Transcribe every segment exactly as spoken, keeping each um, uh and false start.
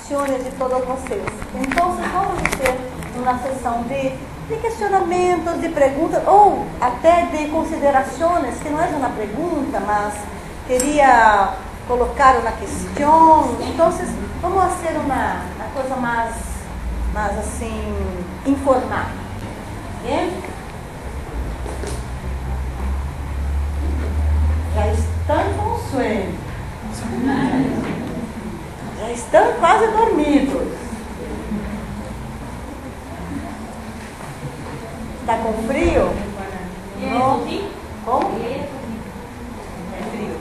participações de todos vocês. Então, vamos ter uma sessão de, de questionamentos, de perguntas, ou até de considerações, que não é uma pergunta, mas queria colocar uma questão. Então, vamos fazer uma, uma coisa mais, mais assim, informal. Bem? Já estão com sono. Já estão quase dormidos. Está com frio? Não? Como? É frio.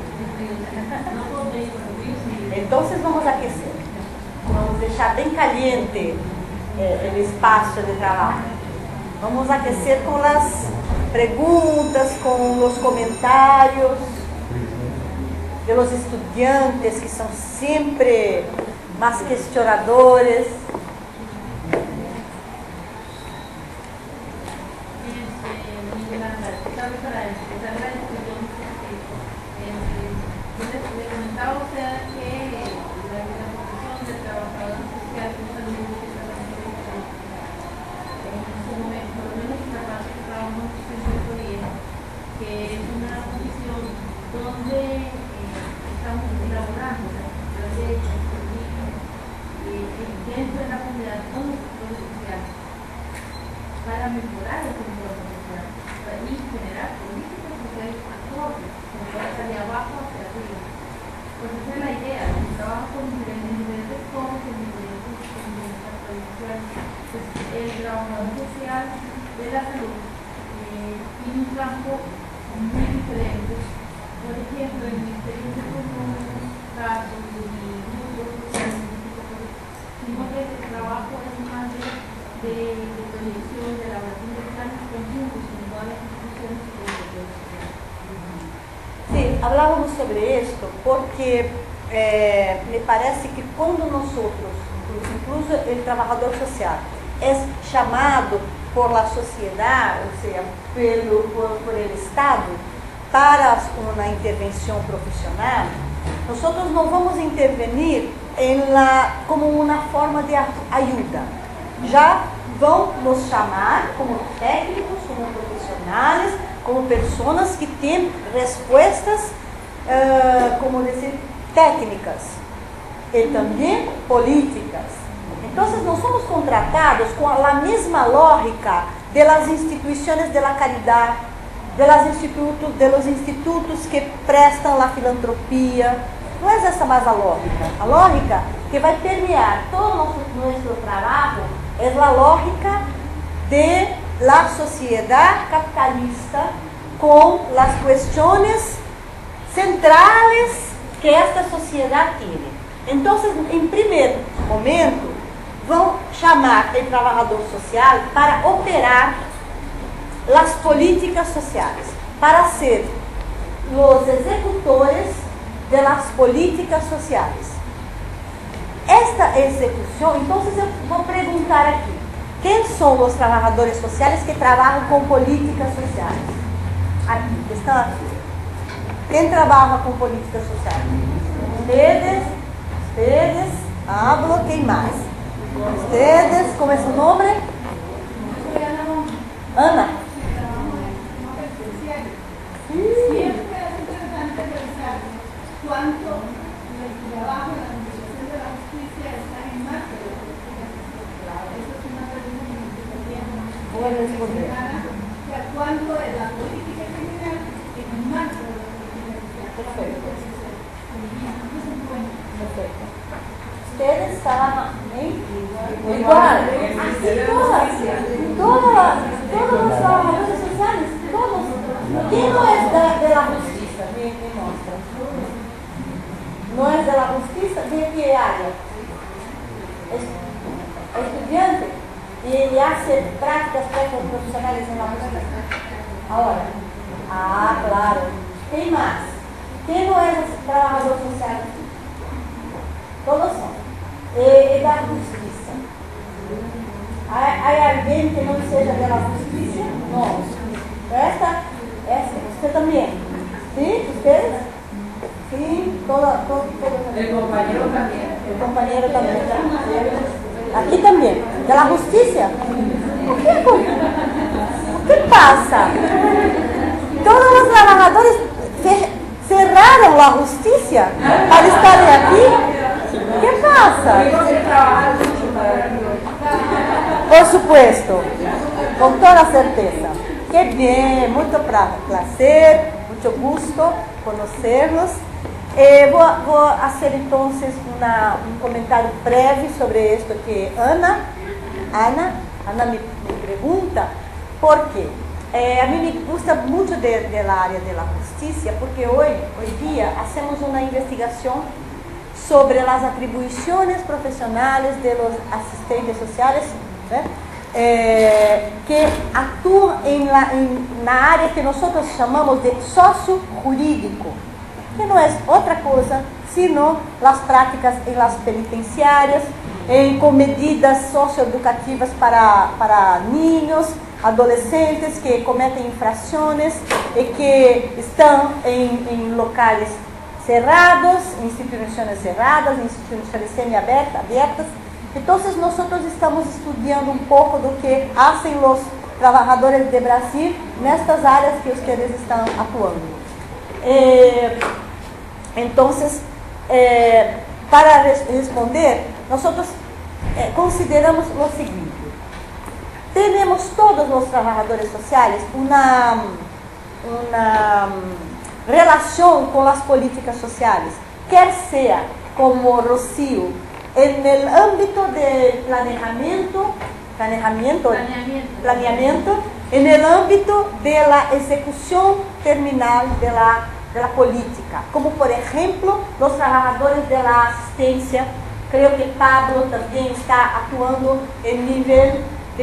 Então vamos aquecer. Vamos deixar bem caliente eh, o espaço de trabalho. Vamos aquecer com as perguntas, com os comentários de los estudiantes, que são sempre mais questionadores. Para mejorar el control social y generar políticas sociales acordes, como de abajo hacia arriba. Pues esa es la idea, el trabajo con diferentes niveles de cosas, en diferentes tradiciones. Pues el trabajador social de la salud eh, tiene un campo muy diferente. Por ejemplo, el Ministerio de Salud, casos y grupos sociales, sino que el trabajo es más de de, de proyección, de elaboración de planes conjuntos en todas las instituciones y Sí, hablábamos sobre esto porque eh, me parece que quando nós outros, incluso o trabalhador social, é chamado por la sociedade, ou seja, pelo, por, por el Estado, para uma intervenção profissional, nós não vamos intervenir em la, como uma forma de ajuda. Já vão nos chamar como técnicos, como profissionais, como pessoas que têm respostas, uh, como dizer, técnicas e também políticas. Então, nós somos contratados com a mesma lógica de las instituições de la caridade, de, las institutos, de los institutos que prestam a filantropia. Não é essa mais a lógica. A lógica que vai permear todo o nosso, nosso trabalho é a lógica de la sociedade capitalista com as questões centrais que esta sociedade tem. Então, em primeiro momento, vão chamar o trabalhador social para operar as políticas sociais, para ser os executores de las políticas sociais. Esta execução, então eu vou perguntar aqui, quem são os trabalhadores sociais que trabalham com políticas sociais? Aqui, estão aqui. Quem trabalha com políticas sociais? Ustedes, ustedes, hablo, quem mais? Ustedes, como é seu nome? Ana. Siempre es interesante revisar cuánto el trabajo en la administración de la justicia está en marco de la política social. Esa es una pregunta que nos gustaría mencionar. O sea, cuánto es la política criminal en el marco de la política social. Perfecto. Perfecto. Ustedes trabajan en igual, todas, todas, todos los trabajadores sociales, todos. ¿Quién no es de, de la justicia? Me, me muestra. ¿No es de la justicia? ¿De qué área? Es, estudiante y hace prácticas profesionales en la justicia. Ahora, ah, claro. ¿Quién más? ¿Quién no es trabajador social? Todos son. E, e da justiça. Há, há alguém que não seja da justiça? Não. Esta, esta, você também? Sim? Vocês? Sim, toda, toda, toda. El compañero también. El compañero también. Aquí también. De la justicia. ¿Qué, ¿Qué pasa? Todos los trabajadores cerraron la justicia para estar aquí. ¿Qué pasa? Por supuesto, con toda certeza. Qué bien, mucho placer, mucho gusto conocerlos. Eh, voy, a, voy a hacer entonces una, un comentario breve sobre esto que Ana, Ana, Ana me, me pregunta, porque eh, a mí me gusta mucho de, de la área de la justicia, porque hoy, hoy día hacemos una investigación sobre las atribuciones profesionales de los asistentes sociales, ¿eh? Eh, que actúan en la, en la área que nosotros llamamos de socio-jurídico, que no es otra cosa sino las prácticas en las penitenciarias, en, con medidas socioeducativas para, para niños, adolescentes que cometen infracciones y que están en, en locales cerrados, instituciones cerradas, instituciones semiabiertas. Entonces nosotros estamos estudiando un poco lo que hacen los trabajadores de Brasil en estas áreas que ustedes están actuando. Eh, entonces, eh, para res responder, nosotros eh, consideramos lo siguiente. Tenemos todos los trabajadores sociales una, una relación con las políticas sociales, quer sea como Rocío, en el ámbito de planeamiento, planeamiento, Planeamiento. planeamiento, en el ámbito de la ejecución terminal de la, de la política, como por ejemplo los trabajadores de la asistencia. Creo que Pablo también está actuando en nivel de,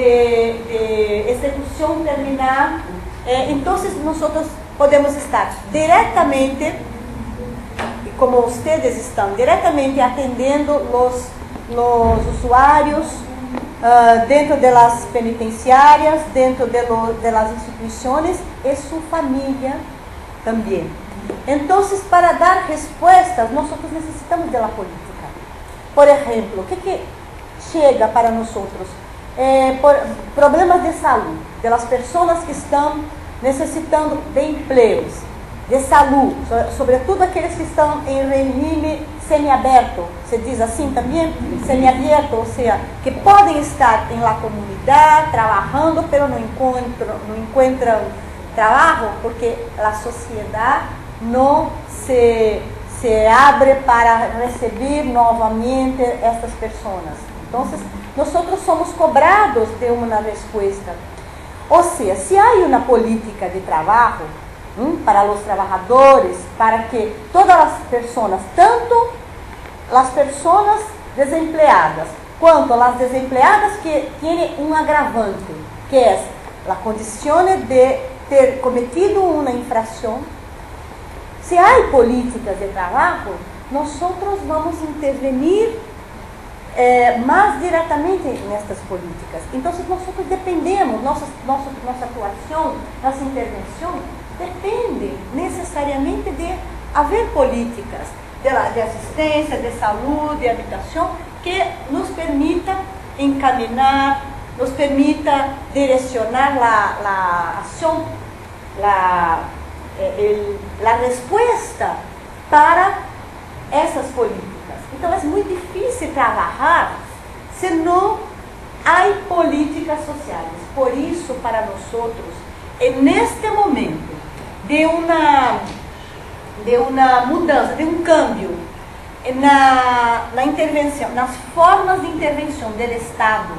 de ejecución terminal. Eh, entonces nosotros podemos estar directamente, como ustedes están directamente atendiendo los, los usuarios uh, dentro de las penitenciarias, dentro de, lo, de las instituciones y su familia también. Entonces, para dar respuestas, nosotros necesitamos de la política. Por ejemplo, ¿qué, qué llega para nosotros? Eh, por problemas de salud, de las personas que están necesitando de empleos, de salud, sobretudo aqueles que estão em regime semiaberto, se diz assim também, semiaberto, ou seja, que podem estar em la comunidade, trabalhando, pero não encontram, não encontram trabalho, porque a sociedade não se, se abre para receber novamente estas pessoas. Então, nós somos cobrados de uma resposta. Ou seja, se há uma política de trabalho, ¿Mm? para los trabajadores, para que todas las personas, tanto las personas desempleadas, cuanto las desempleadas que tienen un agravante, que es la condición de ter cometido una infracción, si hay políticas de trabajo, nosotros vamos a intervenir eh, más directamente en estas políticas. Entonces nosotros dependemos, nossa, nossa, nossa actuación, nossa intervención, depende necessariamente de haver políticas de, la, de assistência, de saúde, de habitação, que nos permita encaminhar, nos permita direcionar a, a ação, a, el, a resposta para essas políticas. Então é muito difícil trabalhar se não há políticas sociais. Por isso, para nós, neste momento, de uma, de uma mudança, de um câmbio na, na intervenção, nas formas de intervenção do Estado,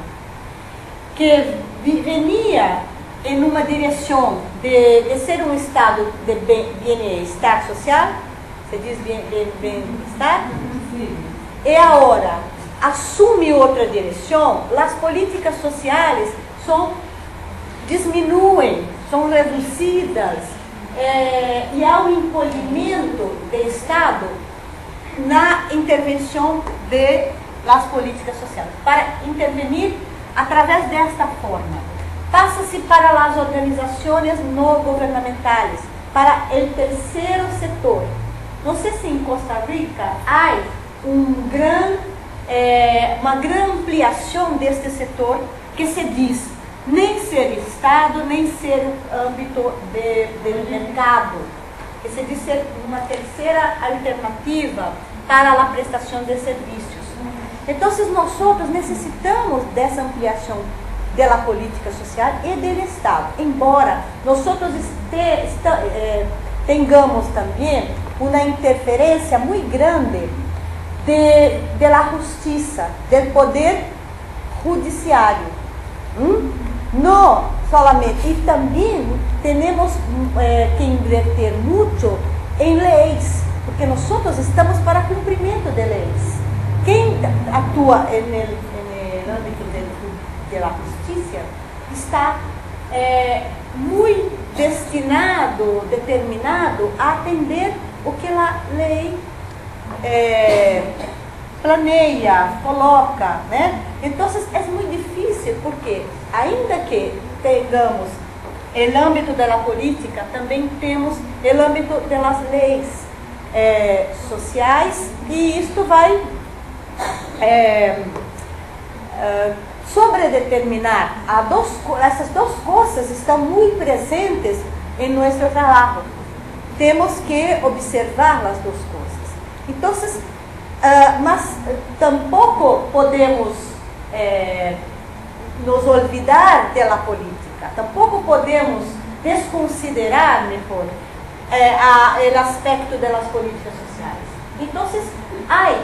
que venia em uma direção de, de ser um Estado de bem-estar social, se diz bem-estar, e agora assume outra direção, as políticas sociais são, diminuem, são reduzidas, É, e há um encolhimento do Estado na intervenção de las políticas sociais, para intervenir através desta forma. Passa-se para as organizações não governamentais, para o terceiro setor. Não sei se em Costa Rica há um gran, é, uma grande ampliação deste setor que se diz nem ser Estado, nem ser âmbito de, de mercado, que se diz ser uma terceira alternativa para a prestação de serviços. Então, nós necessitamos dessa ampliação da política social e do Estado, embora nós este, este, eh, tenhamos também uma interferência muito grande de, de la justiça, do poder judiciário. ¿Mm? Não solamente, e também temos eh, que invertir muito em leis, porque nós estamos para cumprimento de leis. Quem atua no âmbito da justiça está eh, muito destinado, determinado a atender o que a lei eh, planeia, coloca, né? Então, é muito difícil, porque ainda que tenhamos o âmbito da política, também temos o âmbito das leis eh, sociais, e isto vai é, é, sobredeterminar. A dos, essas duas coisas estão muito presentes em nosso trabalho. Temos que observar as duas coisas. Então, uh, mas tampouco podemos é, nos olvidar da política, tampouco podemos desconsiderar mejor é, a, o aspecto das políticas sociais. Então, há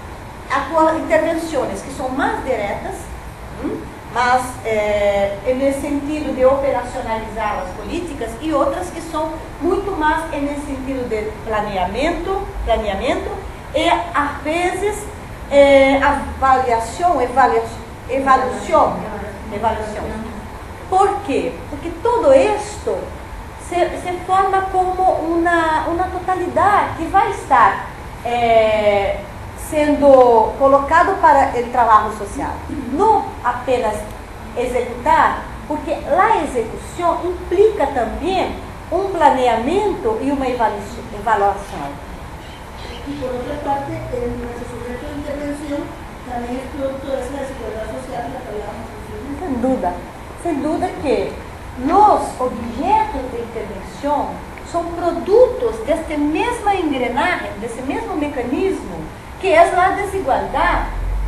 intervenções que são mais diretas, hum, mas é, no sentido de operacionalizar as políticas, e outras que são muito mais no sentido de planeamento, planeamento e, às vezes, é, avaliação, avaliação, avaliação, avaliação. Por quê? Porque todo isto se, se forma como uma, uma totalidade que vai estar é, sendo colocado para o trabalho social. Não apenas executar, porque a execução implica também um planeamento e uma avaliação. Y por otra parte, en nuestro sujeto de intervención también es producto de esa desigualdad social de la que hablábamos anteriormente. Sem dúvida, sem dúvida que os objetos de intervenção são produtos desta mesma engrenagem, desse mesmo mecanismo, que é a desigualdade,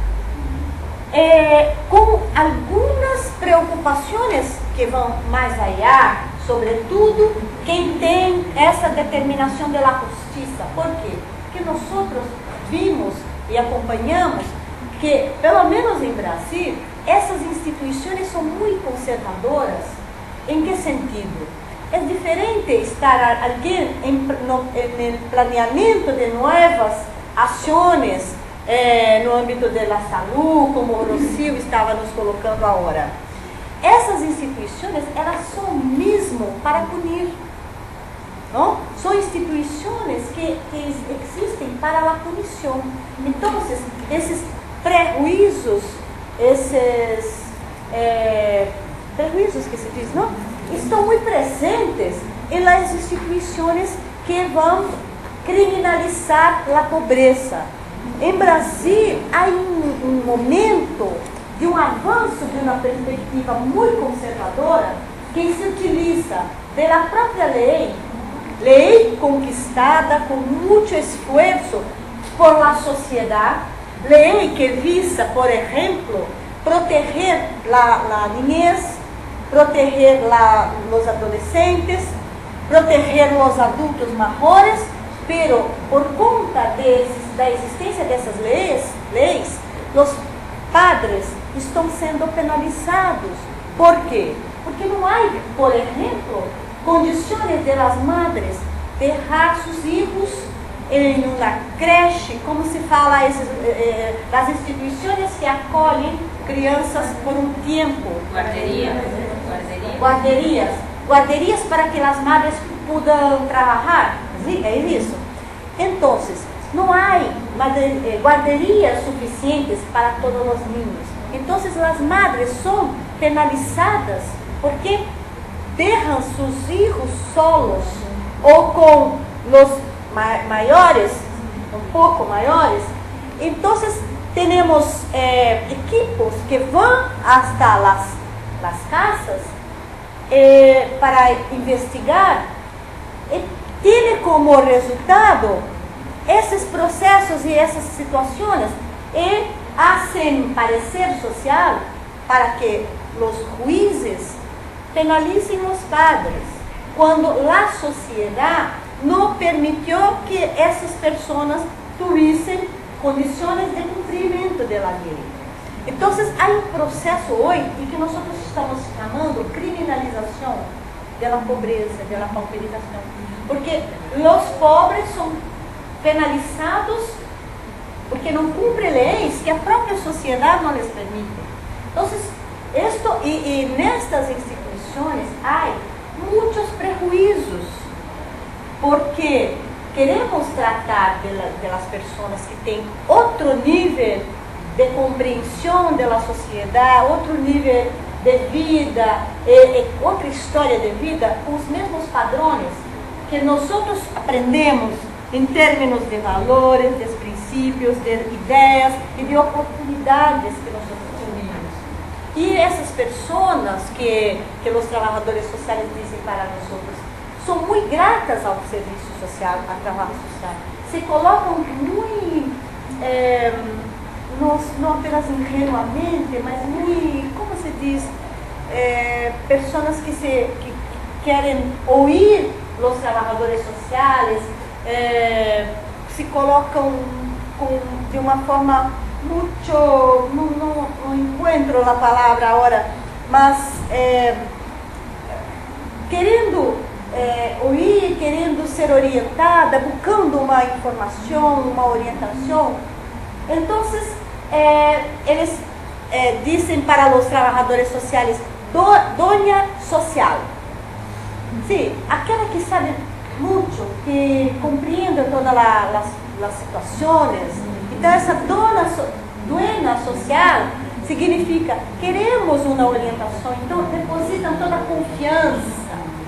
é, com algumas preocupações que vão mais allá, sobretudo quem tem essa determinação da justiça. Por quê? Porque nós vimos e acompanhamos que, pelo menos em Brasil, essas instituições são muito conservadoras. Em que sentido? É diferente estar alguém em, no, em planeamento de novas ações eh, no âmbito da saúde, como o Rocio estava nos colocando agora. Essas instituições, elas são mesmo para punir. Não? São instituições que, que existem para a punição. Então, esses prejuízos, esses é, prejuízos que se diz, não? Estão muito presentes em las instituições que vão criminalizar a pobreza. Em Brasil, há um, um momento de um avanço de uma perspectiva muito conservadora que se utiliza da própria lei, lei conquistada com muito esforço por la sociedade, lei que visa, por exemplo, proteger la, la niñez, proteger la, los adolescentes, proteger los adultos maiores, pero por conta de, da existência dessas leis, leis, os padres estão sendo penalizados. Por quê? Porque não há, por exemplo, condições de las madres deixar seus filhos em uma creche, como se fala, esses, eh, as instituições que acolhem crianças por um tempo. Guarderías. Guarderías. Guarderias. Guarderias para que as madres possam trabalhar. É isso. Então, não há guarderias suficientes para todos os niños. Então, as madres são penalizadas porque deixam seus filhos solos ou com os maiores, um pouco maiores, Entonces, tenemos eh, equipos que van hasta las, las casas eh, para investigar y tiene como resultado esos procesos y esas situaciones y hacen parecer social para que los jueces penalicen los padres cuando la sociedad no permitió que esas personas tuviesen condiciones de cumplimiento de la ley. Entonces hay un proceso hoy y que nosotros estamos llamando criminalización de la pobreza, de la pauperización, porque los pobres son penalizados porque no cumplen leyes que a propia sociedad no les permite. Entonces, esto, y, y en estas instituciones hay muchos prejuicios, porque queremos tratar de, la, de las personas que tienen otro nivel de comprensión de la sociedad, otro nivel de vida, eh, eh, otra historia de vida, con los mismos padrones que nosotros aprendemos en términos de valores, de principios, de ideas y de oportunidades que nosotros tenemos. Y esas personas que, que los trabajadores sociales dicen para nosotros, son muy gratas al servicio social, al trabajo social. Se colocan muy, eh, no, no apenas ingenuamente, mas muy, ¿cómo se dice? Eh, personas que, se, que quieren oír los trabajadores sociales, eh, se colocan con, de una forma mucho, no, no, no encuentro la palabra ahora, mas eh, querendo É, ouvir, querendo ser orientada, buscando uma informação, uma orientação. Então, é, eles é, dizem para os trabalhadores sociais, do, dona social. Sim, aquela que sabe muito, que compreende todas as situações. Então, essa dona, dona social significa, queremos uma orientação, então depositam toda a confiança.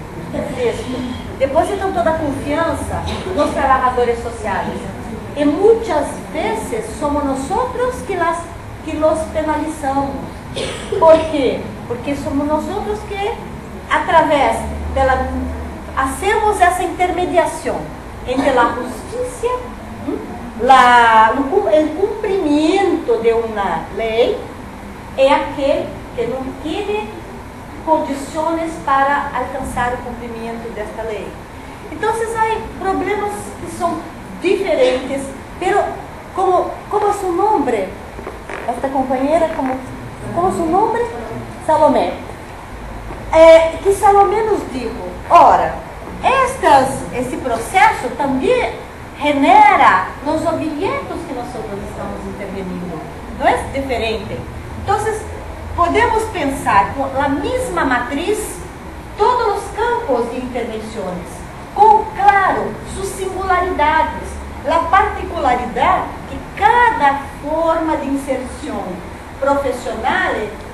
Depositam toda a confiança nos trabalhadores sociais. E muitas vezes somos nós que, las, que los penalizamos. Por quê? Porque somos nós que, através dela, hacemos essa intermediação entre a justiça, la, o cumprimento de uma lei, e aquele que não tiene condições para alcançar o cumprimento desta lei. Então, há problemas que são diferentes, pero como, como seu nome, esta companheira, como, como seu nome? Salomé. É, que Salomé nos disse, ora, estas, esse processo também genera nos objetos que nós estamos intervenindo. Não é diferente. Então, podemos pensar com a mesma matriz todos os campos de intervenções, com, claro, suas singularidades, a particularidade que cada forma de inserção profissional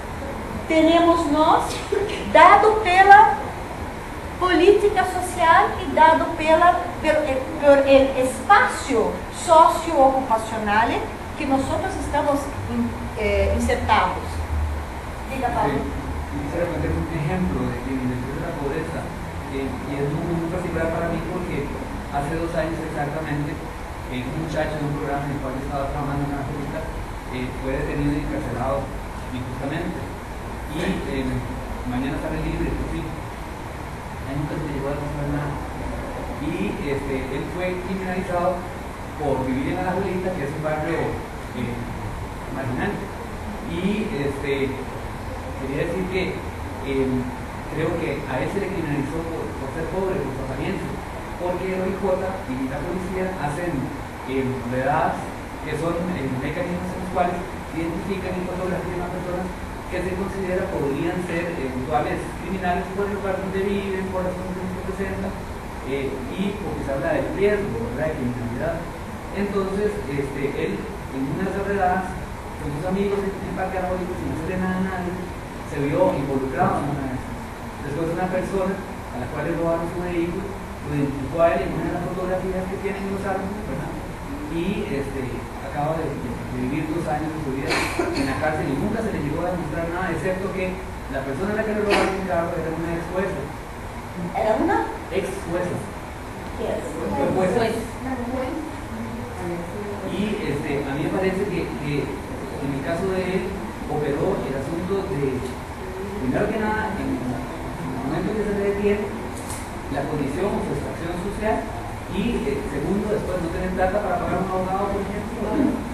temos nós, dado pela política social e dado pela, pelo, pelo espaço socio-ocupacional que nós estamos eh, insertados. Diga, Pablo. Sí, quisiera poner un ejemplo de criminalización de la pobreza, eh, y es muy, muy particular para mí porque hace dos años exactamente, eh, un muchacho de un programa en el cual estaba trabajando en África eh, fue detenido y encarcelado injustamente. Y eh, mañana sale libre, por fin. Ahí nunca se llegó a demostrar nada. Y este, él fue criminalizado por vivir en Alajuelita, que es un barrio eh, marginal. Y este, quería decir que eh, creo que a él se le criminalizó por, por ser pobre, por su apariencia, porque el O I J y la policía hacen eh, redadas que son eh, mecanismos en los cuales identifican y fotografían a personas que se considera podrían ser eventuales criminales por el lugar donde viven, por las condiciones que presentan, eh, y porque se habla del riesgo, ¿verdad?, de criminalidad. Entonces, este, él en una de esas redadas con sus amigos en el parque armónico, sin hacerle nada a nadie, se vio involucrado en una de esas. Después una persona a la cual le robaron su vehículo, lo identificó a él en una de las fotografías que tienen en los árboles, ¿verdad? Y este, acaba de, de, de vivir dos años de su vida en la cárcel y nunca se le llegó a demostrar nada, excepto que la persona a la que le robaron el carro era una ex jueza. ¿Era una? Ex jueza. ¿Qué es? Fue jueza. Y este, a mí me parece que, que en el caso de él operó el asunto de, primero que nada, en el momento en que se le detiene, la condición o su extracción social, y eh, segundo, después no tener plata para pagar un abogado, por ejemplo,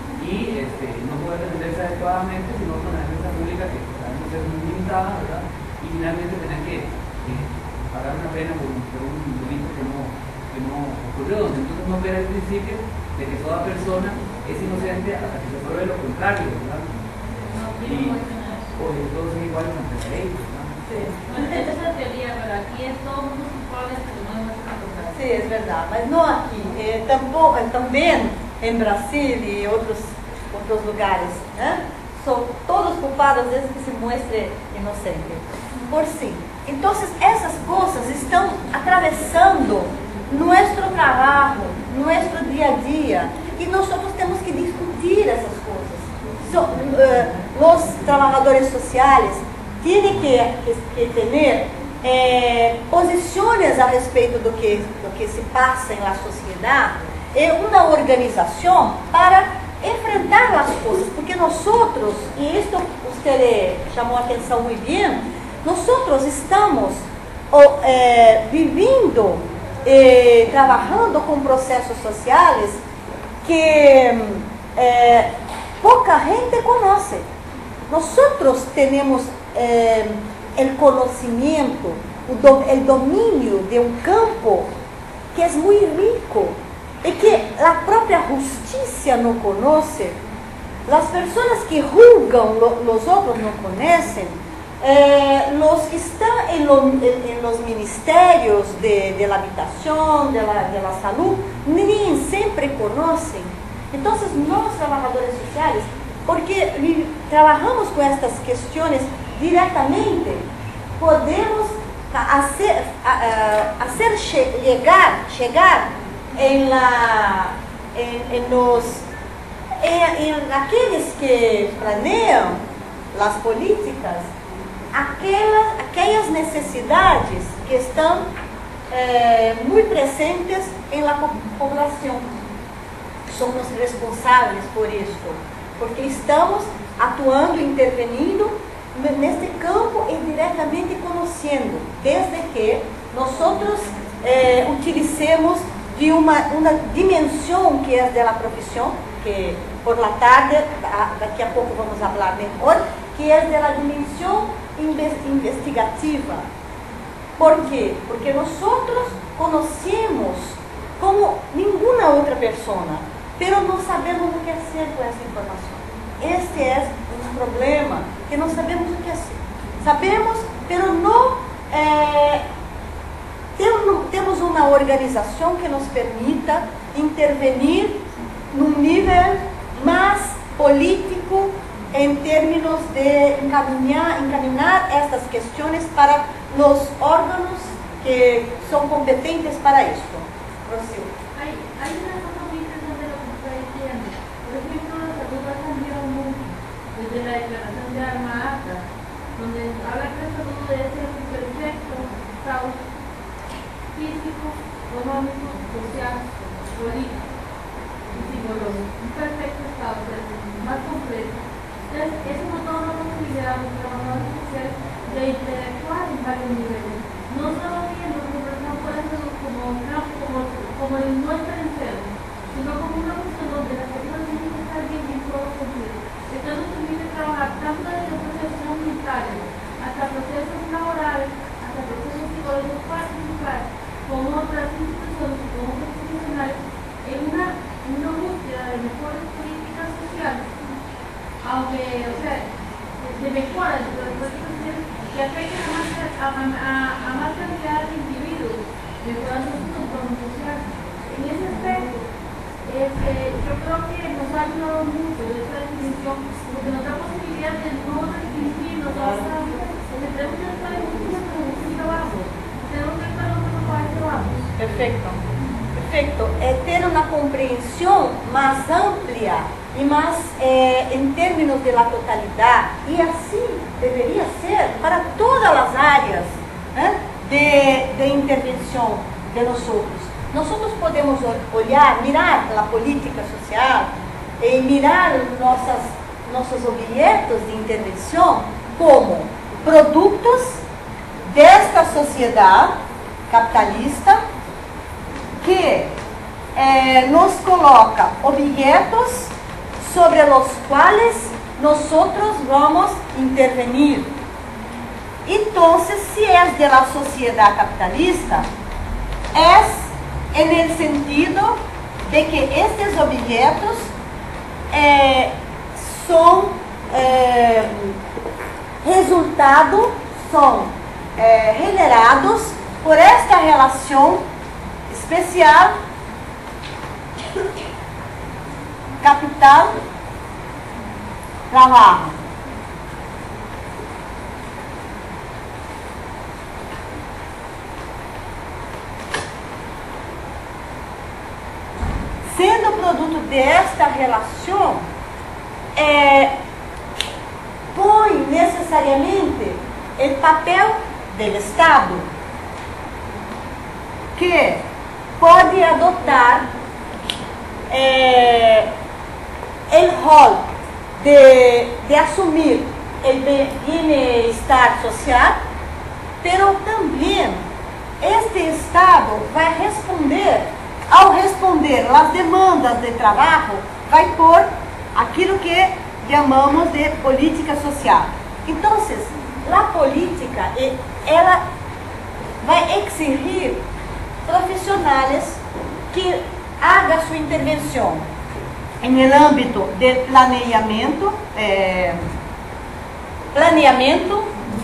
y este, no poder defenderse adecuadamente, sino con la defensa pública que sabemos es muy limitada, ¿verdad? Y finalmente tener que eh, pagar una pena por, por un delito que no, que no ocurrió, donde entonces no opera el principio de que toda persona es inocente hasta que se pruebe lo contrario, ¿verdad? Y oye, todos son iguales ante la ley, ¿verdad? Sí. Bueno, esa es la teoría, pero aquí es todo mundo culpable hasta que no demuestra lo contrario. Sí, es verdad, mas no aquí, eh, tampoco, también en Brasil y otros, otros lugares, ¿eh? Son todos culpados desde que se muestre inocente, por sí. Entonces, esas cosas están atravesando nuestro trabajo, nuestro día a día, y nosotros tenemos que discutir esas cosas. So, uh, los trabajadores sociales tienen que, que, que tener eh, posiciones a respeito do que, do que se pasa en la sociedad, é uma organização para enfrentar as coisas, porque nosotros, e isto você chamou a atenção muito bem, nosotros estamos oh, eh, vivendo, eh, trabalhando com processos sociais que eh, pouca gente conhece. Nosotros tenemos eh, el conocimiento, el dominio de un campo que es muy rico y que la propia justicia no conoce. Las personas que juzgan, lo, los otros no conocen. Eh, los que están en, lo, en, en los ministerios de, de la habitación, de la, de la salud, ni siempre conocen. Entonces, los trabajadores sociales, porque trabajamos con estas cuestiones directamente, podemos hacer, hacer llegar, llegar en, la, en, en, los, en, en aquellos que planean las políticas, aquellas, aquellas necesidades que están eh, muy presentes en la población. Somos responsáveis por isso, porque estamos atuando, intervenindo neste campo e diretamente conhecendo, desde que nós eh, utilicemos de uma, uma dimensão que é da profissão, que por la tarde, daqui a pouco vamos falar melhor, que é da dimensão investigativa. Por quê? Porque nós conhecemos como nenhuma outra pessoa, pero não sabemos o que fazer com essa informação. Este é um problema, que não sabemos o que fazer. Sabemos, pero não eh, temos uma organização que nos permita intervenir num nível mais político em termos de encaminhar, encaminhar estas questões para os órgãos que são competentes para isso. Rocío. Hay, hay una cosa muy interesante de lo que está diciendo. Por ejemplo, la salud ha cambiado mucho desde la declaración de Alma-Ata, donde habla que la salud debe ser un perfecto estado físico, económico, social, político y psicológico. Un perfecto estado, o sea, más completo. Entonces, eso nos da una posibilidad a los trabajadores sociales de interactuar en varios niveles. No solo viendo que no puede ser como una como, como el nuestro enfermo, sino como una cuestión donde las personas tienen que estar bien en todo sentido. Entonces permite trabajar tanto desde procesos humanitarios, hasta procesos laborales, hasta procesos psicológicos particulares, con otras instituciones, con otros profesionales, en una, una búsqueda de mejores políticas sociales, aunque, o sea, de mejoras de las políticas sociales que afecten a más, a, a, a más cantidad de individuos, mejorando su entorno social. En ese aspecto, este, yo creo que nos ha ayudado mucho esta definición, porque nos da posibilidad de no restringirnos a esta, porque tenemos que estar en un trabajo, tenemos que estar en un trabajo. Perfeito, perfeito. É ter uma compreensão mais ampla e mas é, em termos de la totalidade, e assim deveria ser para todas as áreas, né, de, de intervenção de nós outros. Nós outros podemos olhar, mirar a política social e mirar nossas, nossos objetos de intervenção como produtos desta sociedade capitalista que eh, nos coloca objetos sobre os quais nós outros vamos intervenir. Então, se é de la sociedade capitalista, é en el sentido de que estes objetos eh, são eh, resultado, são eh, generados por esta relação especial capital-trabalho. Sendo produto desta relação, é, põe necessariamente o papel do Estado, que pode adotar é, o rol de, de assumir o bem-estar social, pero também este Estado vai responder. Ao responder às demandas de trabalho, vai por aquilo que chamamos de política social. Então, a política, ela vai exigir profissionais que hagam sua intervenção no âmbito de planeamento, eh, planeamento,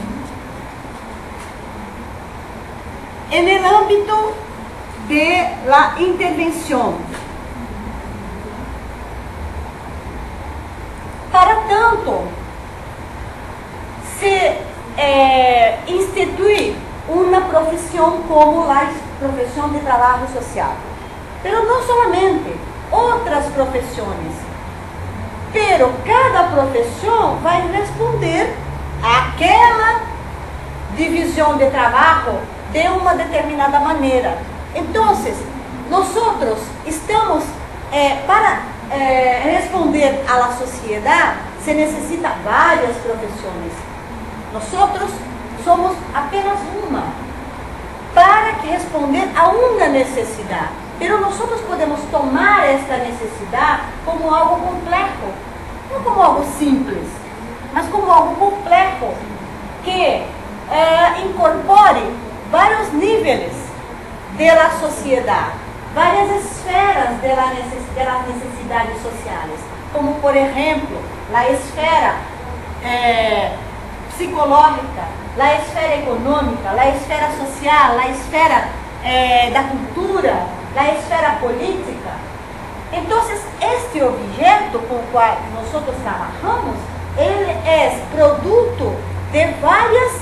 e no âmbito de la intervenção. Para tanto, se eh, institui uma profissão como a profissão de trabalho social, pero não somente outras profissões, pero cada profissão vai responder àquela divisão de trabalho de uma determinada maneira. Então, nós estamos, eh, para eh, responder à sociedade, se necessita várias profissões. Nós somos apenas uma, para responder a uma necessidade. Mas nós podemos tomar esta necessidade como algo complexo, não como algo simples, mas como algo complexo, que eh, incorpore vários níveis da sociedade, várias esferas das necessidades sociais, como, por exemplo, a esfera eh, psicológica, a esfera econômica, a esfera social, a esfera eh, da cultura, a esfera política. Então, este objeto com o qual nós trabalhamos, ele é produto de várias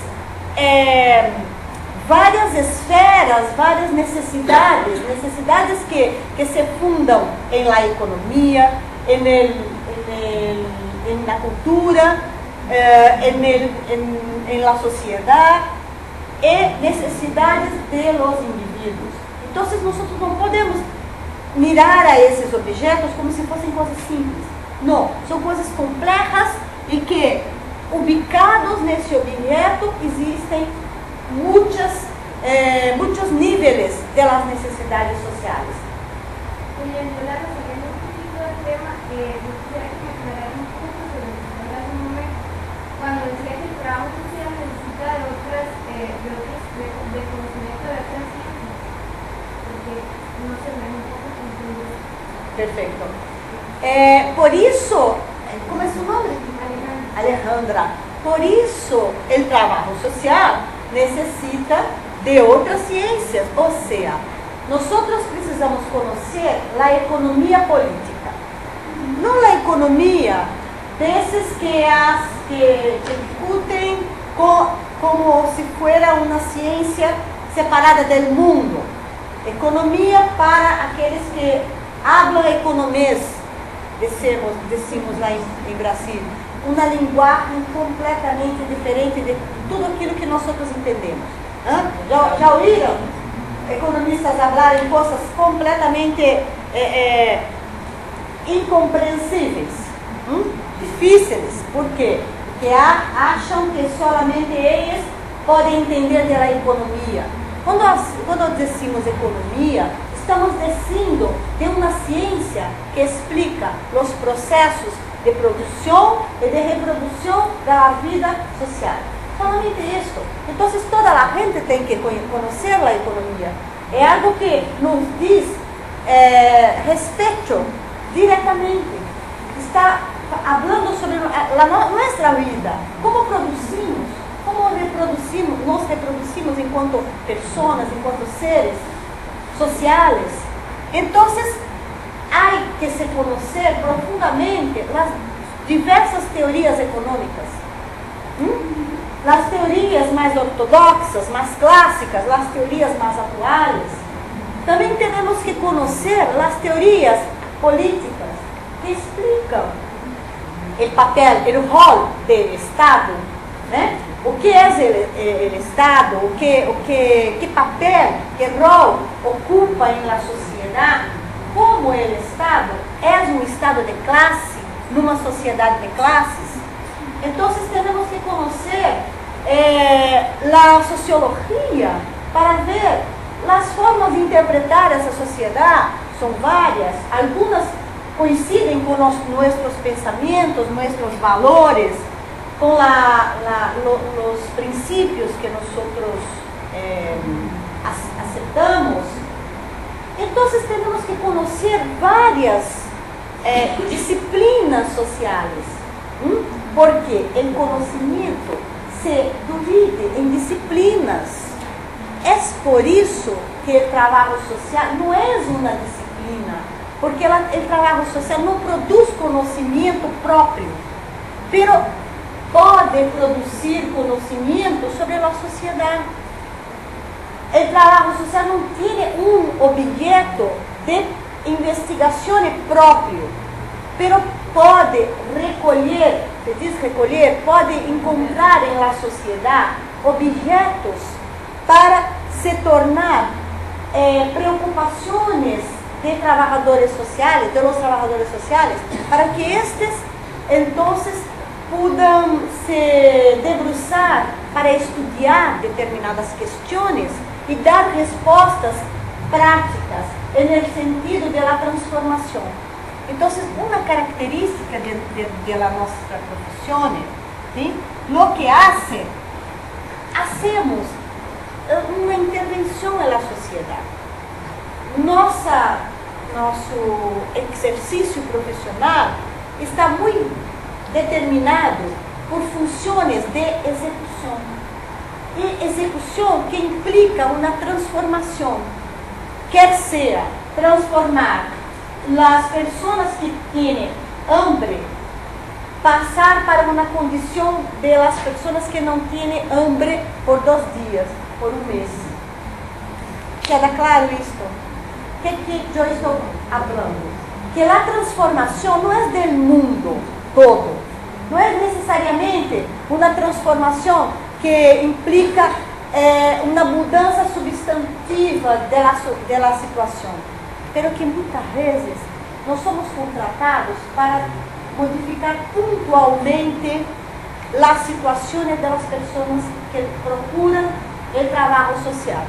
eh, várias esferas, várias necessidades, necessidades que, que se fundam em la economia, em, el, em, el, em la cultura, eh, em, el, em, em la sociedade e necessidades de los indivíduos. Então, nós não podemos mirar a esses objetos como se fossem coisas simples. Não, são coisas complexas e que, ubicados nesse objeto, existem muchas, eh, muchos níveis de las necesidades sociales. Julián, Yolanda, saliendo un poquito del tema, eh, yo quisiera que me aclarara un poco sobre lo que estaba hace un momento, cuando decía que el trabajo social necesita de otras, eh, de otros, de, de conocimiento de otras ciencias, porque no se me un poco confundido. Perfeito. Eh, por isso, como é seu nome? Alejandra. Alejandra. Por isso, o trabalho social necessita de outras ciências, ou seja, nós precisamos conhecer a economia política. Não a economia desses que as que discutem co, como se fosse uma ciência separada do mundo. Economia para aqueles que falam economês, decimos, decimos lá em, em Brasil, uma linguagem completamente diferente de tudo aquilo que nós outros entendemos. Hã? Já, já ouviram economistas falarem coisas completamente é, é, incompreensíveis, hum? difíceis? Por quê? Porque há, acham que solamente eles podem entender da economia. Quando, nós, quando decimos economia, estamos dizendo de uma ciência que explica os processos de produção e de reprodução da vida social. Solamente isso. Então, toda a gente tem que conhecer a economia. É algo que nos diz é, respeito diretamente. Está falando sobre a nossa vida, como produzimos, como reproduzimos, nós reproduzimos enquanto pessoas, enquanto seres sociais. Então, há que se conhecer profundamente as diversas teorias econômicas. Hum? As teorias mais ortodoxas, mais clássicas, as teorias mais atuais. Também temos que conhecer as teorias políticas que explicam o papel, o rol do Estado, né? O que é o Estado, o que, o que, que papel, que rol ocupa na sociedade, como o Estado é um Estado de classe, numa sociedade de classes. Então, temos que conhecer eh, a sociologia para ver as formas de interpretar essa sociedade. São várias, algumas coincidem com os, nossos pensamentos, nossos valores, com la, la, lo, os princípios que nós eh, aceitamos. Então, temos que conhecer várias eh, disciplinas sociais, hum? Porque o conhecimento se divide em disciplinas. É por isso que o trabalho social não é uma disciplina, porque ela, o trabalho social não produz conhecimento próprio, mas pode produzir conhecimento sobre a sociedade. O trabalho social não tem um objeto de investigação próprio, mas pode recolher, se diz recolher, pode encontrar em la sociedade objetos para se tornar eh, preocupações de trabalhadores sociais, de los trabalhadores sociais, para que estes, então, possam se debruçar para estudar determinadas questões e dar respostas práticas no sentido da transformação. Então, uma característica de, de, de la nossa profissão, ¿sí? Lo que hace, hacemos uma intervenção na sociedade. Nossa, nosso exercício profissional está muito determinado por funções de execução. E execução que implica uma transformação, quer seja transformar as pessoas que têm hambre, passar para uma condição de las pessoas que não têm hambre por dois dias, por um mês. Queda claro isto? O que, que eu estou falando? Que a transformação não é do mundo todo, não é necessariamente uma transformação que implica eh, uma mudança substantiva da situação, mas que muitas vezes nós somos contratados para modificar pontualmente as situações das pessoas que procuram o trabalho social,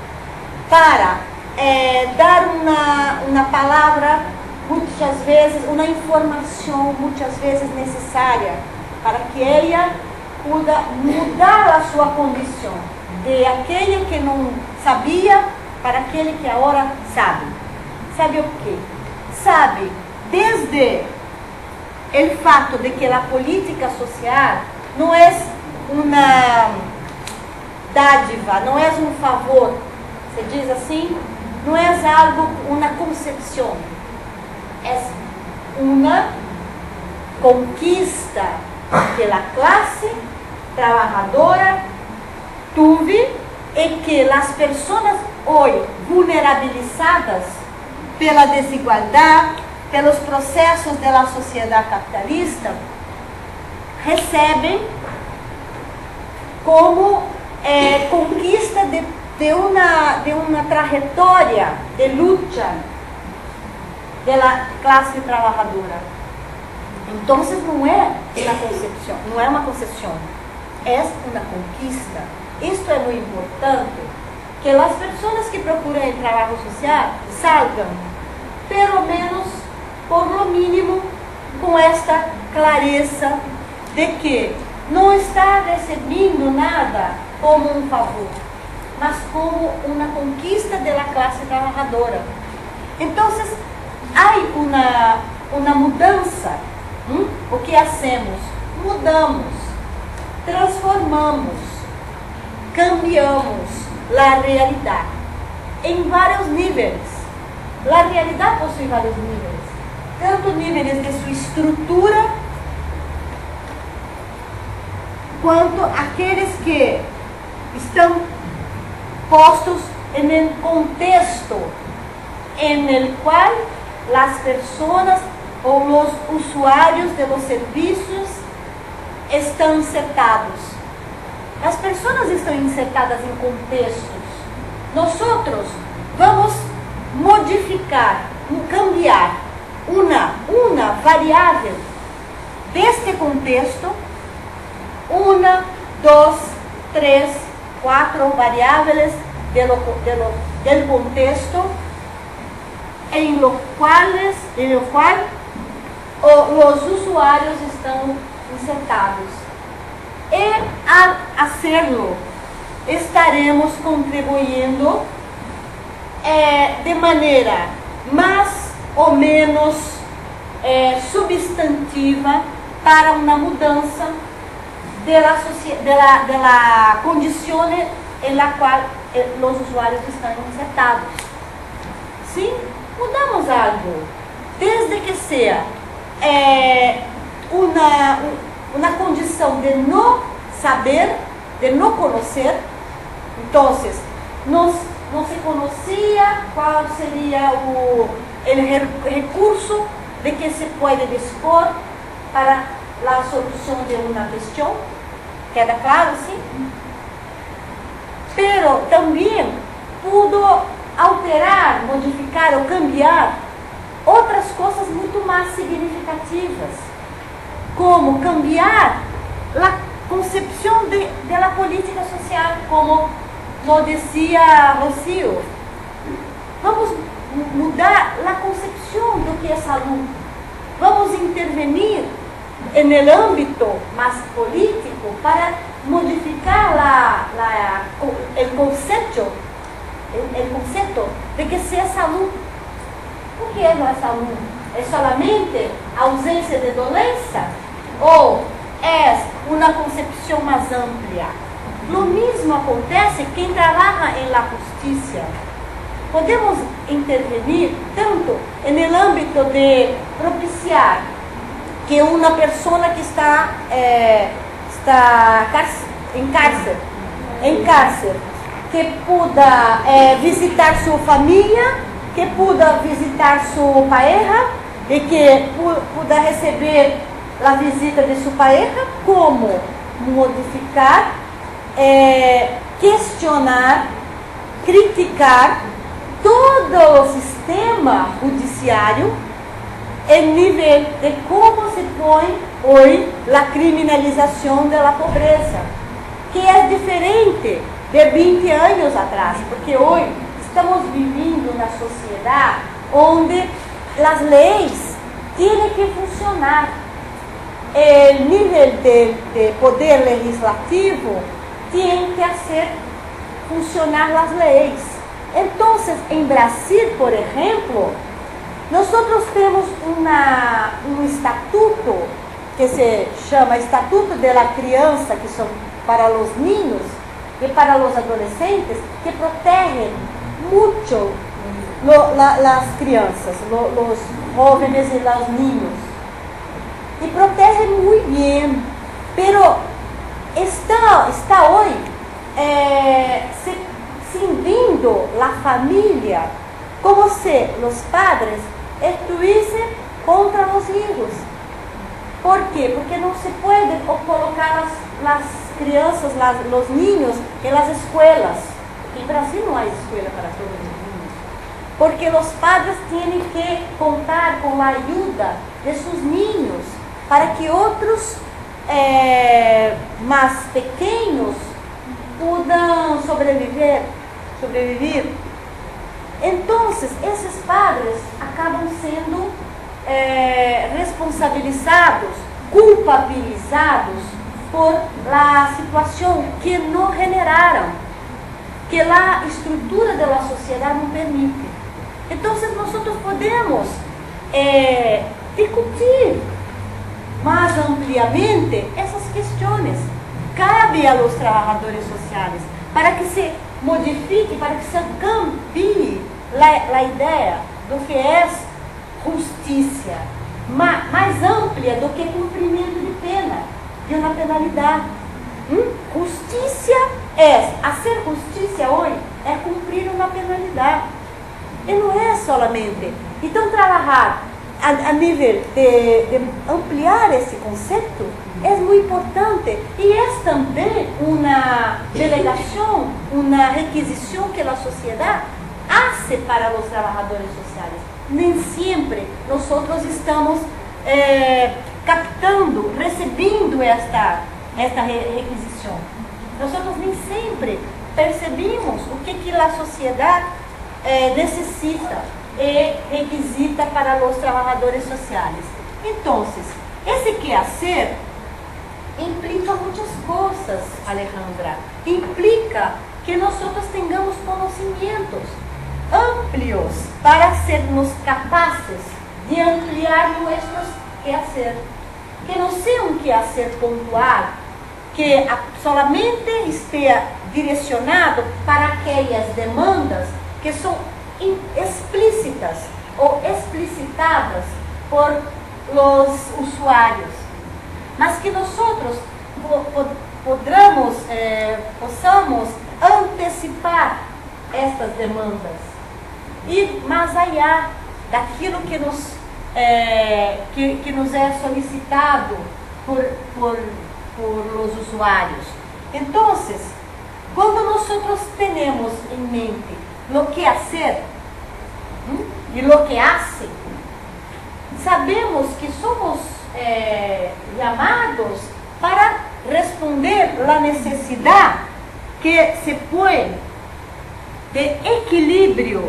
para eh, dar uma, uma palavra, muitas vezes, uma informação muitas vezes necessária para que ela pueda mudar a sua condição, de aquele que não sabia para aquele que agora sabe. Sabe o quê? Sabe, desde o fato de que a política social não é uma dádiva, não é um favor, se diz assim, não é algo, uma concepção, é uma conquista que a classe trabalhadora teve e que as pessoas hoje vulnerabilizadas pela desigualdade, pelos processos da sociedade capitalista, recebem como é, conquista de, de, uma, de uma trajetória de luta da classe trabalhadora. Então, não é uma concepção, não é uma concessão, é uma conquista. Isto é muito importante, que as pessoas que procuram trabalho social salgam, pelo menos, por lo mínimo, com esta clareza de que não está recebendo nada como um favor, mas como uma conquista da classe trabalhadora. Então, há uma, uma mudança. Hum? O que hacemos? Mudamos, transformamos, cambiamos a realidade em vários níveis. A realidade possui vários níveis, tanto níveis de sua estrutura, quanto aqueles que estão postos em contexto em qual as pessoas ou os usuários de los serviços estão insetados. As pessoas estão insetadas em contextos. Nós vamos modificar, cambiar uma, uma variável deste contexto, uma, dois, três, quatro variáveis do, do, do contexto em lo quales, em lo qual os usuários estão insetados. E, ao fazê-lo, estaremos contribuindo é, de maneira mais ou menos é, substantiva para uma mudança da, da, da condição em la qual eh, os usuários estão insetados. Sim, mudamos algo, desde que seja é, uma, uma condição de não saber, de não conhecer. Então, não, não se conhecia qual seria o, o recurso de que se pode dispor para a solução de uma questão. Queda claro, sim? Pero também pudo alterar, modificar ou cambiar outras coisas muito mais significativas, como cambiar a concepção de, de la política social, como lo dizia Rocio. Vamos mudar a concepção do que é saúde. Vamos intervenir no âmbito mais político para modificar la, la, o conceito o conceito de que se é saúde. O que é a saúde? É solamente ausência de doença? Ou é uma concepção mais ampla? O mesmo acontece quem trabalha em la justiça. Podemos intervenir tanto no âmbito de propiciar que uma pessoa que está, é, está em cárcere, em cárcere, que pueda é, visitar sua família, que pueda visitar sua pareja e que pueda receber a visita de sua pareja, como modificar, é, questionar, criticar todo o sistema judiciário em nível de como se põe hoje a criminalização da pobreza, que é diferente de vinte anos atrás, porque hoje estamos vivendo na sociedade onde as leis têm que funcionar. O nível de, de poder legislativo tem que fazer funcionar as leis. Então, em Brasil, por exemplo, nós temos uma, um estatuto que se chama Estatuto da Criança, que são para os niños e para os adolescentes, que protegem muito lo, la, las crianças, lo, los jóvenes e los niños. E protegem muito bem, pero está, está hoje eh, se, se vindo a família como se os padres estuviese contra los hijos. ¿Por qué? Porque no se puede colocar las, las crianças, las, los niños en las escuelas. En Brasil no hay escuela para todos los niños. Porque los padres tienen que contar con la ayuda de sus niños para que otros eh, más pequeños puedan sobrevivir, sobrevivir. Entonces, esos padres acaban siendo eh, responsabilizados, culpabilizados por la situación que no generaron, que la estructura de la sociedad no permite. Entonces, nosotros podemos eh, discutir más ampliamente esas cuestiones. Cabe a los trabajadores sociales para que se modifique, para que se cambie la, la idea do que é justiça, ma, mais ampla do que cumprimento de pena, de uma penalidade. Hum? Justiça é, fazer justiça hoje é cumprir uma penalidade. E não é solamente. Então, trabalhar a, a nível de, de ampliar esse conceito é muito importante e é também uma delegação, uma requisição que a sociedade hace para os trabalhadores sociais. Nem sempre nós estamos eh, captando, recebendo esta, esta requisição. Nós nem sempre percebemos o que, que a sociedade eh, necessita e requisita para os trabalhadores sociais. Então, esse quehacer implica muitas coisas, Alejandra. Implica que nós tenhamos conhecimentos amplios para sermos capazes de ampliar nossos quehacer. Que não seja um quehacer pontual, que solamente esteja direcionado para aquelas demandas que são explícitas ou explicitadas por los usuários, mas que nós podamos, eh, possamos antecipar estas demandas e mais allá daquilo que nos, eh, que, que nos é solicitado por, por, por os usuários. Então, quando nós temos em mente lo que hacer ¿m? e lo que hace, sabemos que somos eh, llamados para responder a necessidade que se põe de equilíbrio,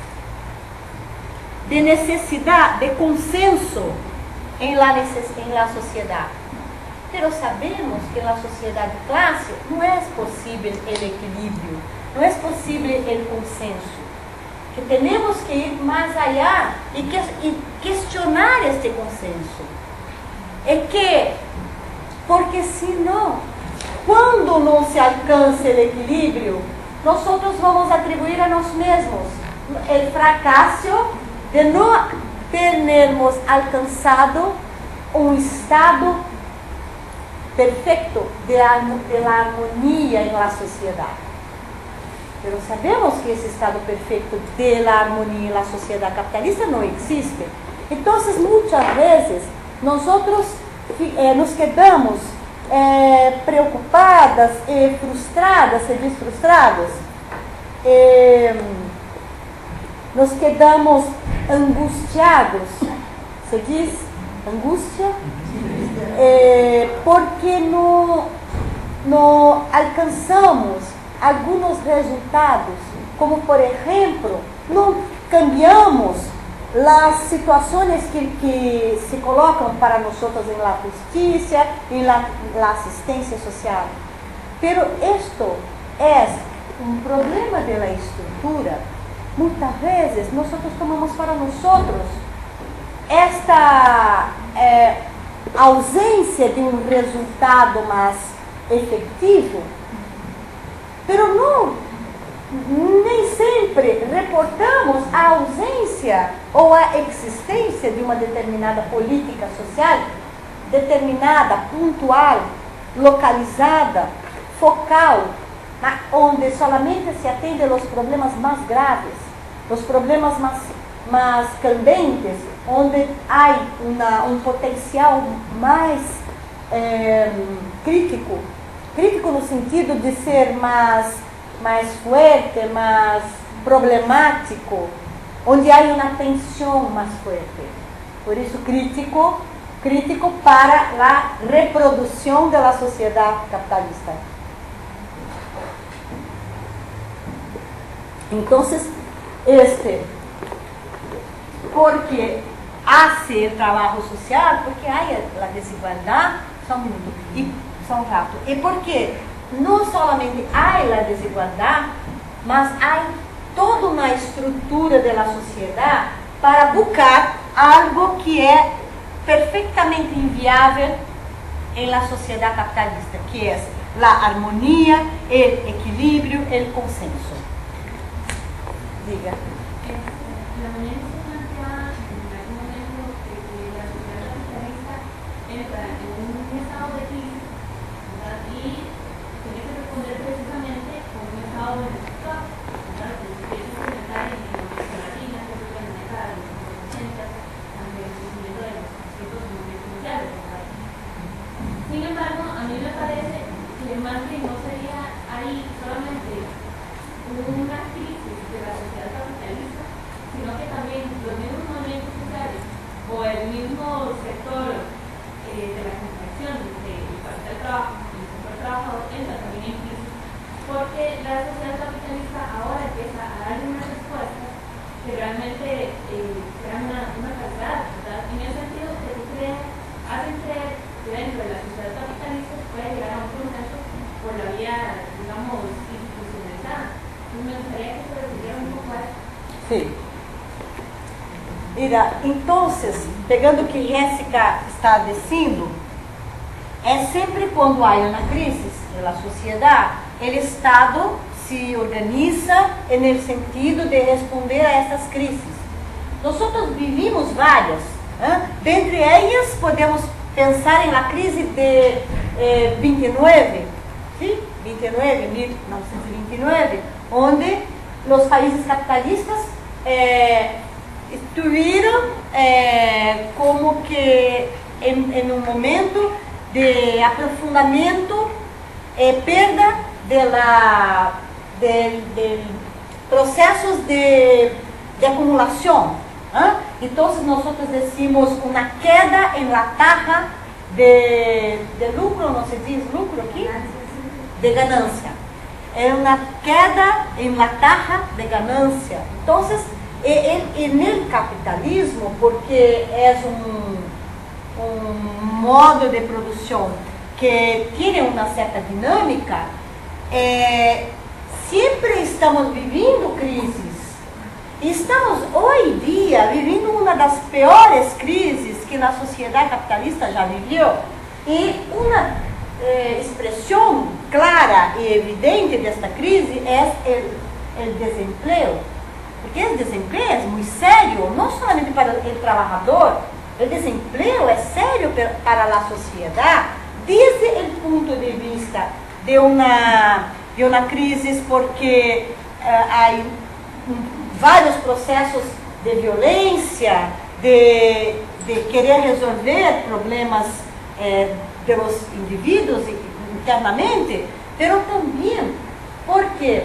de necessidade, de consenso em la, em la sociedade. Pero sabemos que na sociedade de classe não é possível o equilíbrio, não é possível o consenso. Que temos que ir mais allá e, que, e questionar este consenso. É que, porque senão, quando não se alcança o equilíbrio, nós vamos atribuir a nós mesmos o fracasso de não termos alcançado um estado perfeito de, de harmonia em la sociedade. Mas sabemos que esse estado perfeito de la harmonia em la sociedade capitalista não existe. Então, muitas vezes, nós eh, nos quedamos eh, preocupadas e frustradas, se diz frustrados, eh, nos quedamos angustiados, se diz angústia, eh, porque não, não alcançamos alguns resultados, como por exemplo, não cambiamos as situações que, que se colocam para nós em la justiça, em la, la assistência social. Pero isto é um problema da estrutura. Muitas vezes nós tomamos para nós esta eh, ausência de um resultado mais efetivo, pero não, nem sempre reportamos a ausência ou a existência de uma determinada política social, determinada, pontual, localizada, focal, onde solamente se atende aos problemas mais graves, os problemas mais más candentes, onde há uma, um potencial mais eh, crítico, crítico no sentido de ser mais, mais forte, mais problemático, onde há uma tensão mais forte. Por isso, crítico, crítico para a reprodução da sociedade capitalista. Então, este, porque hace o trabalho social, porque há a desigualdade, só um minuto, e só um rato, e porque não somente há a desigualdade, mas há toda uma estrutura da sociedade para buscar algo que é perfeitamente inviável na sociedade capitalista, que é a harmonia, o equilíbrio, o consenso. Diga. La manera en que se plantea en algún momento que la sociedad capitalista entra en un estado de crisis, ¿verdad? Y tiene que responder precisamente con un estado de necesidad, ¿verdad? Que es fundamental en la América Latina, que es la década de los ochenta, también el crecimiento de los distintos movimientos sociales, ¿verdad? Sin embargo, a mí me parece que más bien no sería ahí solamente una crisis de la sociedad capitalista, sino que también los mismos movimientos sociales o el mismo sector eh, de la contracción del capital trabajo y el sector trabajador entra también en crisis, porque la sociedad capitalista ahora empieza a darle unas respuestas que realmente eh, crean una, una calidad, ¿verdad? En el sentido que tú crees, hacen creer que dentro de la sociedad capitalista se puede llegar a un consenso por la vía, digamos, institucionalizada. Me gustaría que se refiriera un poco a eso. Sim. Mira, então, pegando o que Jéssica está dizendo, é sempre quando há uma crise na sociedade, o Estado se organiza no sentido de responder a essas crises. Nós vivimos várias, hein? Dentre elas podemos pensar na crise de eh, vinte e nove, sim? vinte e nove, mil novecentos e vinte e nove, onde os países capitalistas eh, estuvieron eh, como que en, en un momento de aprofundamiento, eh, perda de la, de, de procesos de, de acumulación. ¿eh? Entonces nosotros decimos una queda en la taja de, de lucro, no se dice lucro aquí, de ganancia. É uma queda em la taja de ganancia. Então, no capitalismo, porque é um, um modo de produção que tem uma certa dinâmica, é, sempre estamos vivendo crises. Estamos, hoje em dia, vivendo uma das piores crises que a sociedade capitalista já viveu. E uma Eh, expressão clara e evidente desta crise é o desemprego, porque o desemprego é muito sério, não somente para o trabalhador, o desemprego é sério para a sociedade, desde o ponto de vista de uma, de uma crise, porque eh, há vários processos de violência, de, de querer resolver problemas eh, de los indivíduos internamente, pero também porque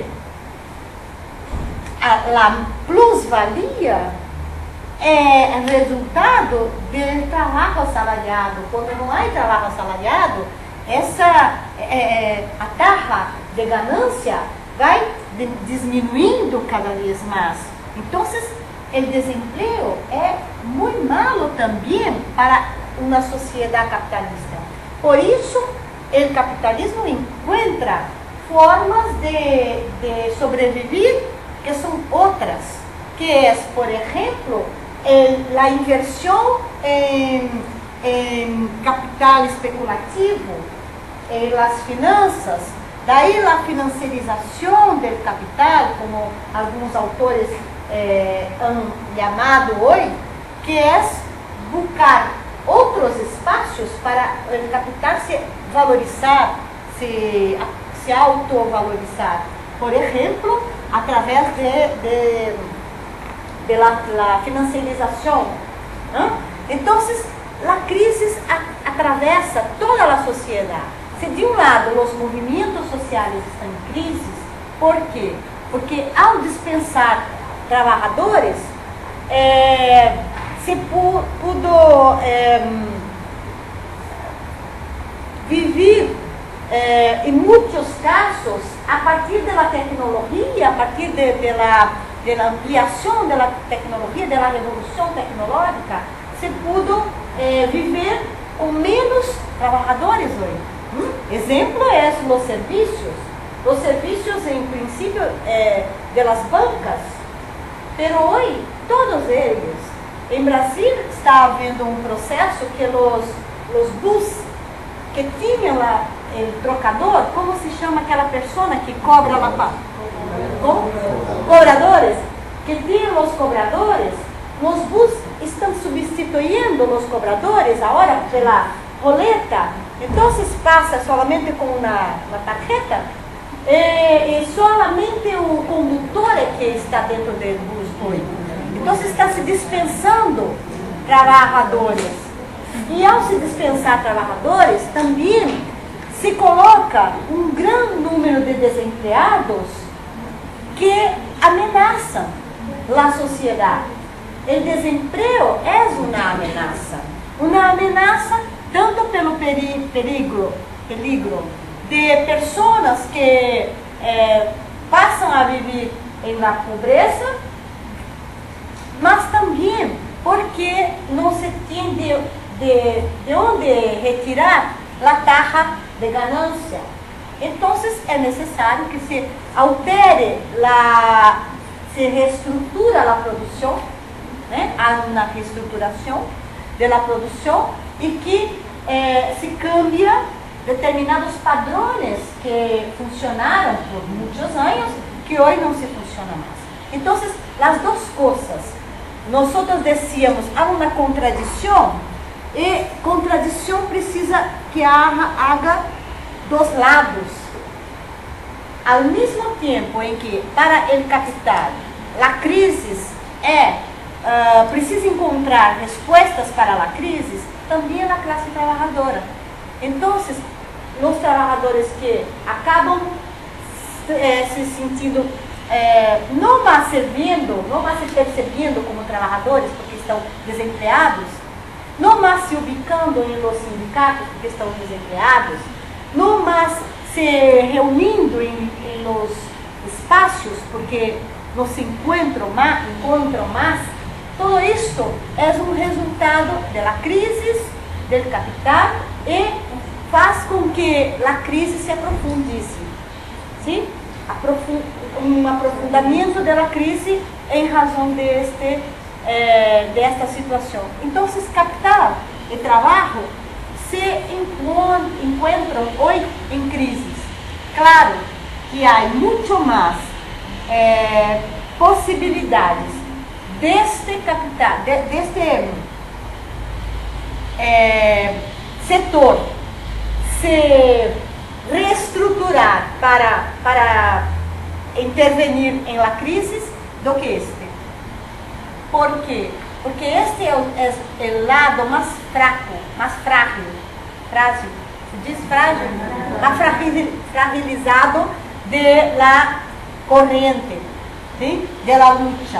a, a plusvalia é resultado do trabalho assalariado. Quando não há trabalho assalariado, essa é, a taxa de ganância vai de, diminuindo cada vez mais. Então, o desemprego é muito malo também para uma sociedade capitalista. Por isso, o capitalismo encontra formas de, de sobreviver que são outras, que é, por exemplo, el, a inversão em, em capital especulativo, em las finanças, daí a financiarização do capital, como alguns autores eh, han chamado hoje, que é buscar outros espaços para o capital se valorizar, se, se autovalorizar. Por exemplo, através de, de, de la, la financiarización. ¿No? Entonces, la crisis a, atravesa toda a sociedade. Se de um lado os movimentos sociais estão em crise, por quê? Porque ao dispensar trabalhadores, é, se pu, pudo é, viver, é, em muitos casos, a partir da tecnologia, a partir de, de la, de la ampliação da tecnologia, da revolução tecnológica, se pudo é, viver com menos trabalhadores hoje. Hum? Exemplo é os serviços. Os serviços, em princípio, é, de las bancas, pero hoje, todos eles. Em Brasil, está havendo um processo que os, os bus que tinham lá o trocador, como se chama aquela pessoa que cobra lá para? Cobradores, que tinham os cobradores, os bus estão substituindo os cobradores agora pela roleta. Então, passa somente com uma, uma tarjeta e, e somente o condutor é que está dentro do bus hoje. Então, está se dispensando trabalhadores. E ao se dispensar trabalhadores, também se coloca um grande número de desempregados que ameaçam a sociedade. O desemprego é uma ameaça. Uma ameaça tanto pelo peri perigo, peligro de pessoas que eh, passam a viver na pobreza, mas também porque não se tem de, de, de onde retirar a taxa de ganância. Então, é necessário que se altere, la, se reestrutura a produção, né? Há uma reestruturação da produção e que eh, se cambia determinados padrões que funcionaram por muitos anos, que hoje não se funciona mais. Então, as duas coisas, nós decíamos, há uma contradição, e contradição precisa que haja dos lados. Ao mesmo tempo em que, para o capital, a crise é, uh, precisa encontrar respostas para a crise, também a classe trabalhadora. Então, os trabalhadores que acabam eh, se sentindo, eh, não mais servindo, não mais se percebendo como trabalhadores porque estão desempregados, não mais se ubicando em los sindicatos porque estão desempregados, não mais se reunindo em, em los espaços porque não se encontram mais, encontram mais. Tudo isto é um resultado da crise do capital e faz com que a crise se aprofundize. Sim? Aprofund, um aprofundamento da crise em razão deste, eh, desta situação. Então, capital e trabalho se encontram hoje em crises. Claro que há muito mais eh, possibilidades deste capital, de, deste eh, setor se reestruturar para, para intervenir em la crise do que este. Por quê? Porque este é o, é o lado mais fraco, mais frágil, frágil, se diz frágil, mais fragilizado de la corrente, sim? De la luta.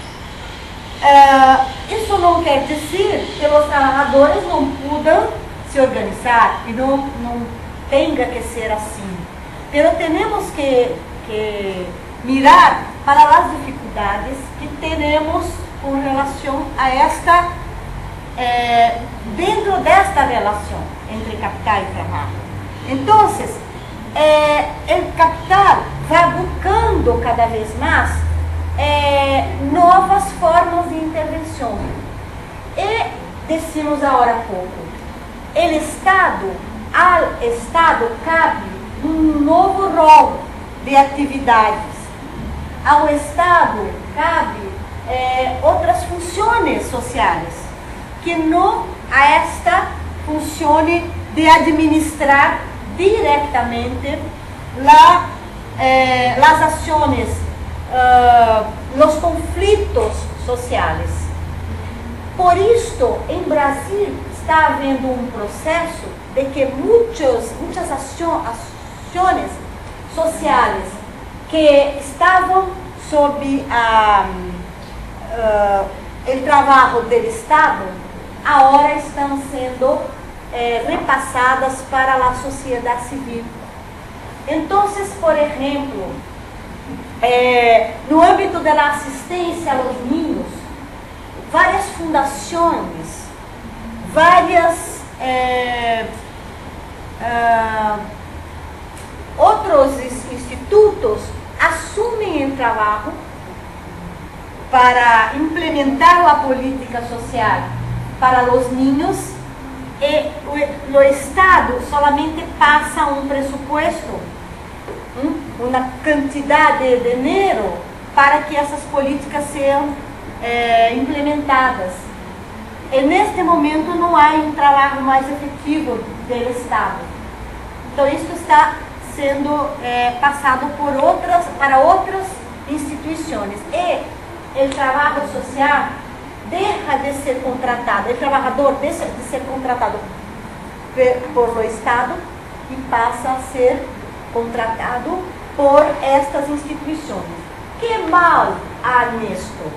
Uh, isso não quer dizer que os trabalhadores não possam se organizar e não, não tenha que ser assim. Mas temos que, que mirar para as dificuldades que temos com relação a esta, eh, dentro desta relação entre capital e trabalho. Então, eh, o capital vai buscando cada vez mais eh, novas formas de intervenção. E decimos agora há pouco, o Estado, ao Estado cabe um novo rol de atividades. Ao Estado cabe eh, outras funções sociais, que não a esta função de administrar diretamente la, eh, as ações, uh, os conflitos sociais. Por isto, em Brasil, está havendo um processo de que muitos, muitas ações sociais que estavam sob a, uh, o trabalho do Estado, agora estão sendo eh, repassadas para a sociedade civil. Então, por exemplo, eh, no âmbito da assistência aos ninhos, várias fundações, várias eh, uh, outros institutos assumem o trabalho para implementar a política social para os ninhos e o, o Estado solamente passa um presupuesto, uma quantidade de dinheiro para que essas políticas sejam é, implementadas. E neste momento não há um trabalho mais efetivo do Estado. Então isso está sendo é, passado por outras, para outras instituições. E o trabalho social deixa de ser contratado, o trabalhador deixa de ser contratado por o Estado e passa a ser contratado por estas instituições. Que mal há nisto?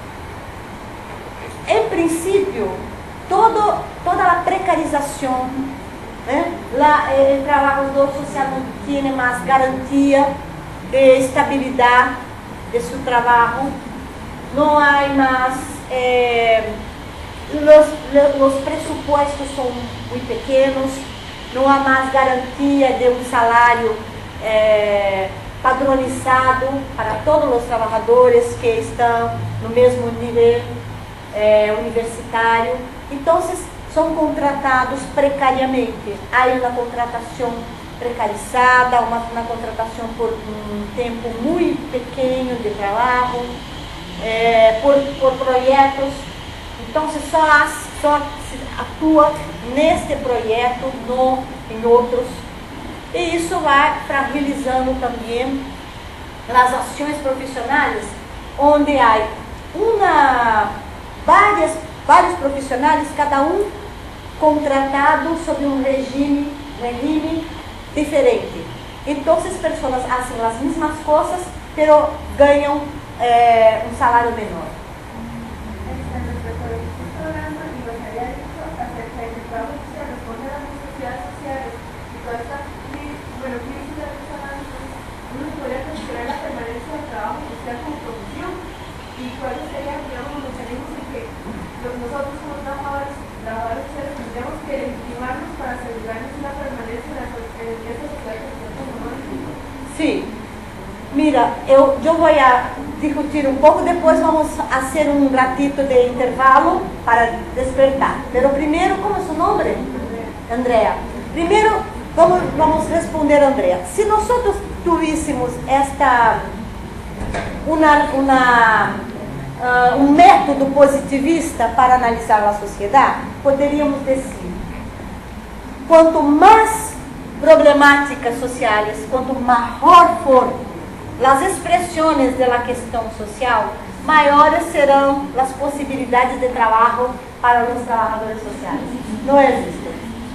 Em princípio, todo, toda a precarização, né? La, o trabalhador social não tem mais garantia de estabilidade de seu trabalho, não há mais, eh, os, os presupuestos são muito pequenos, não há mais garantia de um salário eh, padronizado para todos os trabalhadores que estão no mesmo nível eh, universitário. Então, são contratados precariamente. Há uma contratação precarizada, uma, uma contratação por um tempo muito pequeno de trabalho, é, por, por projetos. Então, se só, só se atua neste projeto, não em outros. E isso vai fragilizando também as ações profissionais, onde há uma, várias, vários profissionais, cada um contratado sob um regime, regime diferente. Então, as pessoas fazem as mesmas coisas, mas ganham eh, um salário menor. Nosotros como trabajadores, trabajadores sociales tendríamos que legitimarnos para asegurarnos una permanencia en esta sociedad que estamos tomando. Sim. Mira, eu, eu vou a discutir um pouco, depois vamos fazer um ratito de intervalo para despertar. Pero primeiro, como é seu nome? Andrea. Primeiro, vamos, vamos responder a Andrea. Se nós tivéssemos esta, uma, uma Uh, um método positivista para analisar a sociedade, poderíamos dizer: quanto mais problemáticas sociais, quanto maior for as expressões da questão social, maiores serão as possibilidades de trabalho para os trabalhadores sociais. Não existe.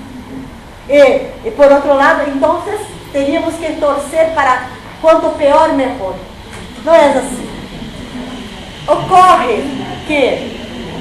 E, e por outro lado, então, teríamos que torcer para quanto pior, melhor. Não é assim. Ocorre que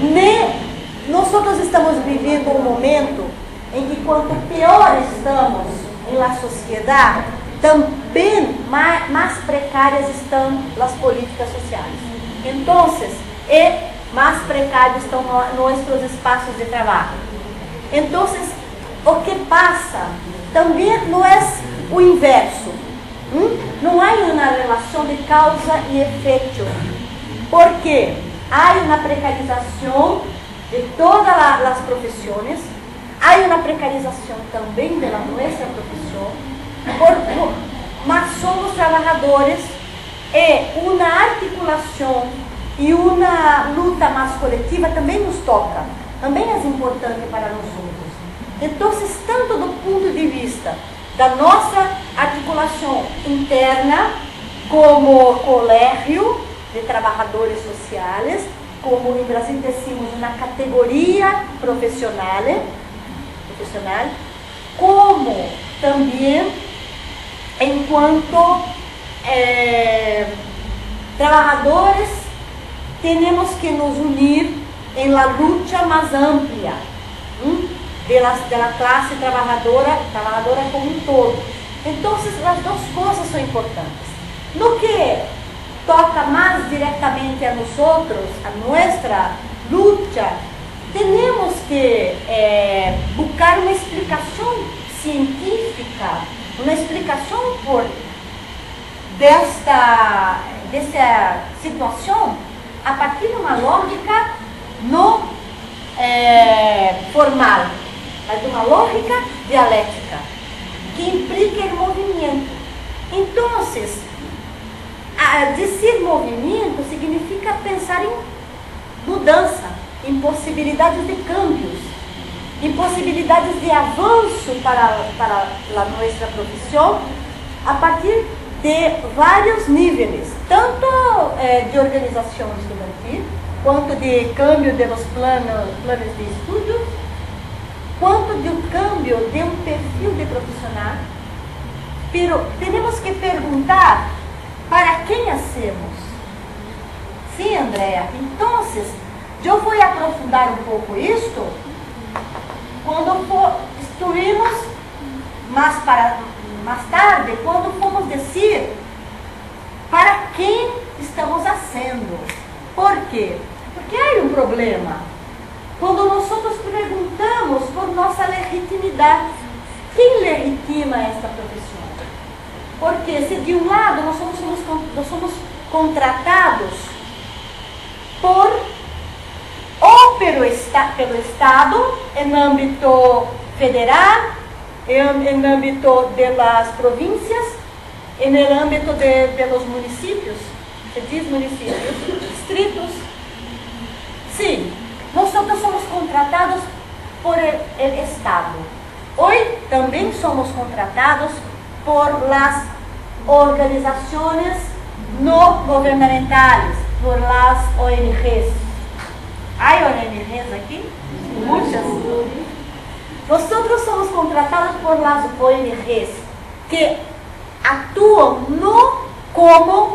nós estamos vivendo um momento em que quanto pior estamos na sociedade, também mais, mais precárias estão as políticas sociais. Então, e mais precários estão nossos espaços de trabalho. Então, o que passa também não é o inverso. Hum? Não há uma relação de causa e efeito. Porque há uma precarização de todas as profissões, há uma precarização também da nossa profissão, por, mas somos trabalhadores e uma articulação e uma luta mais coletiva também nos toca, também é importante para nós outros. Então, tanto do ponto de vista da nossa articulação interna, como colégio de trabalhadores sociais, como em Brasil decimos, uma categoria profissional, profissional, como também enquanto eh, trabajadores temos que nos unir em la lucha mais ampla ¿m? de la, de la classe trabalhadora, trabalhadora como um todo. Então, as duas coisas são importantes. No que toca mais diretamente a nós, a nossa luta, temos que eh, buscar uma explicação científica, uma explicação por desta, dessa situação a partir de uma lógica não é, formal, mas de uma lógica dialética, que implica o movimento. Então, dizer movimento significa pensar em mudança, em possibilidades de câmbios, em possibilidades de avanço para, para a nossa profissão, a partir de vários níveis, tanto eh, de organização estudantil, quanto de câmbio de los planos, planos de estudos, quanto do câmbio de um perfil de profissional. Pero temos que perguntar para quem hacemos. Sim, Andrea. Então, eu vou aprofundar um pouco isto quando for, estudemos mais, para, mais tarde, quando formos dizer para quem estamos fazendo. Por quê? Porque há um problema. Quando nós perguntamos por nossa legitimidade, quem legitima esta profissão? Porque se de um lado nós somos, nós somos contratados por ou pelo, esta, pelo Estado, em âmbito federal, em, em âmbito das províncias, e no âmbito de, de los municípios, se diz municípios, distritos. Sim, nós somos contratados por o Estado. Hoje também somos contratados por las organizações não governamentais, por las O N Gs. Há O N Gs aqui? Muitas. Nós somos contratados por las O N Gs, que atuam não como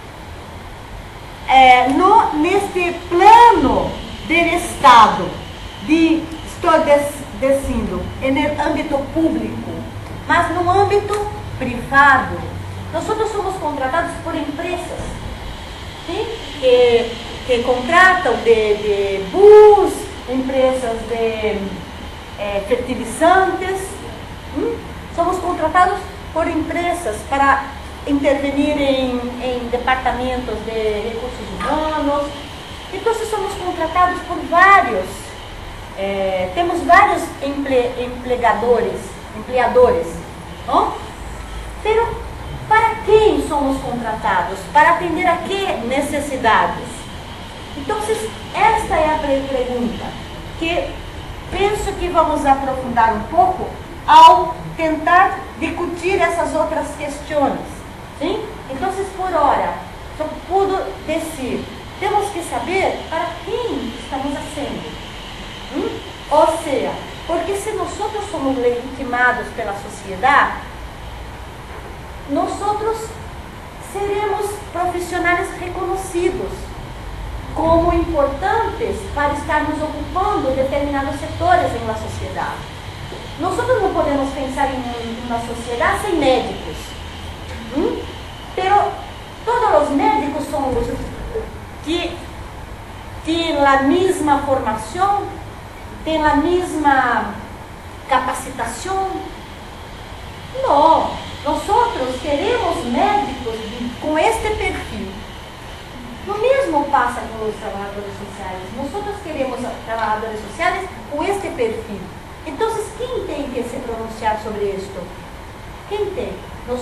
é, no, neste plano do Estado, de, estou dizendo, no âmbito público, mas no âmbito privado. Nós somos contratados por empresas, sim? que, que contratam de, de bus, empresas de é, fertilizantes. Hum? Somos contratados por empresas para intervenir em, em departamentos de recursos humanos. Então, somos contratados por vários, é, temos vários emple, empregadores, empleadores, não? Pero, para quem somos contratados? Para atender a que necessidades? Então, esta é a pergunta que penso que vamos aprofundar um pouco ao tentar discutir essas outras questões. Sim? Então, por hora, só pude dizer, temos que saber para quem estamos fazendo. Hum? Ou seja, porque se nós somos legitimados pela sociedade, nós seremos profissionais reconhecidos como importantes para estarmos ocupando determinados setores na sociedade. Nós não podemos pensar em uma sociedade sem médicos. Hum? Pero todos os médicos são os que têm a mesma formação, têm a mesma capacitação. Não, nós queremos médicos com este perfil. O mesmo passa com os trabalhadores sociais. Nós queremos trabalhadores sociais com este perfil. Então, quem tem que se pronunciar sobre isto? Quem tem? Nós?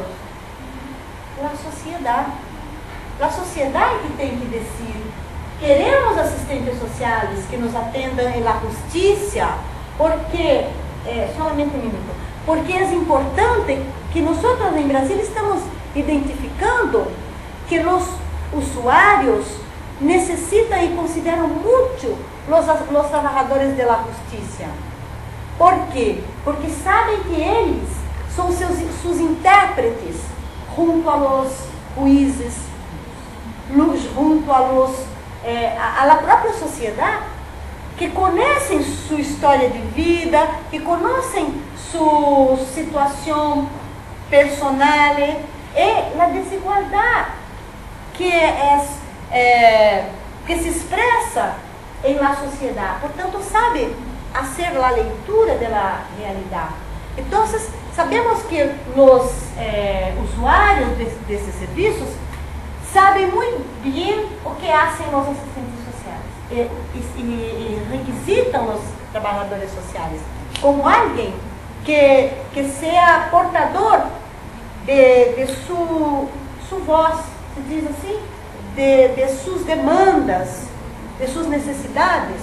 A sociedade. A sociedade que tem que decidir. Queremos assistentes sociais que nos atendam na justiça, porque, é, solamente um minuto, porque é importante que nós em Brasil estamos identificando que os usuários necesitan y consideran mucho los, los trabajadores de la justicia. ¿Por qué? Porque saben que ellos son seus, sus intérpretes junto a los juízes, junto a, los, eh, a, a la propia sociedad, que conhecem sua história de vida, que conhecem sua situação personal e a desigualdade que, é, é, que se expressa em la sociedade. Portanto, sabe fazer a leitura da realidade. Então, sabemos que os eh, usuários de, desses serviços sabem muito bem o que fazem os assistentes sociais e, e, e requisitam os trabalhadores sociais como alguém que, que seja portador de, de sua su voz, se diz assim, de, de suas demandas, de suas necessidades.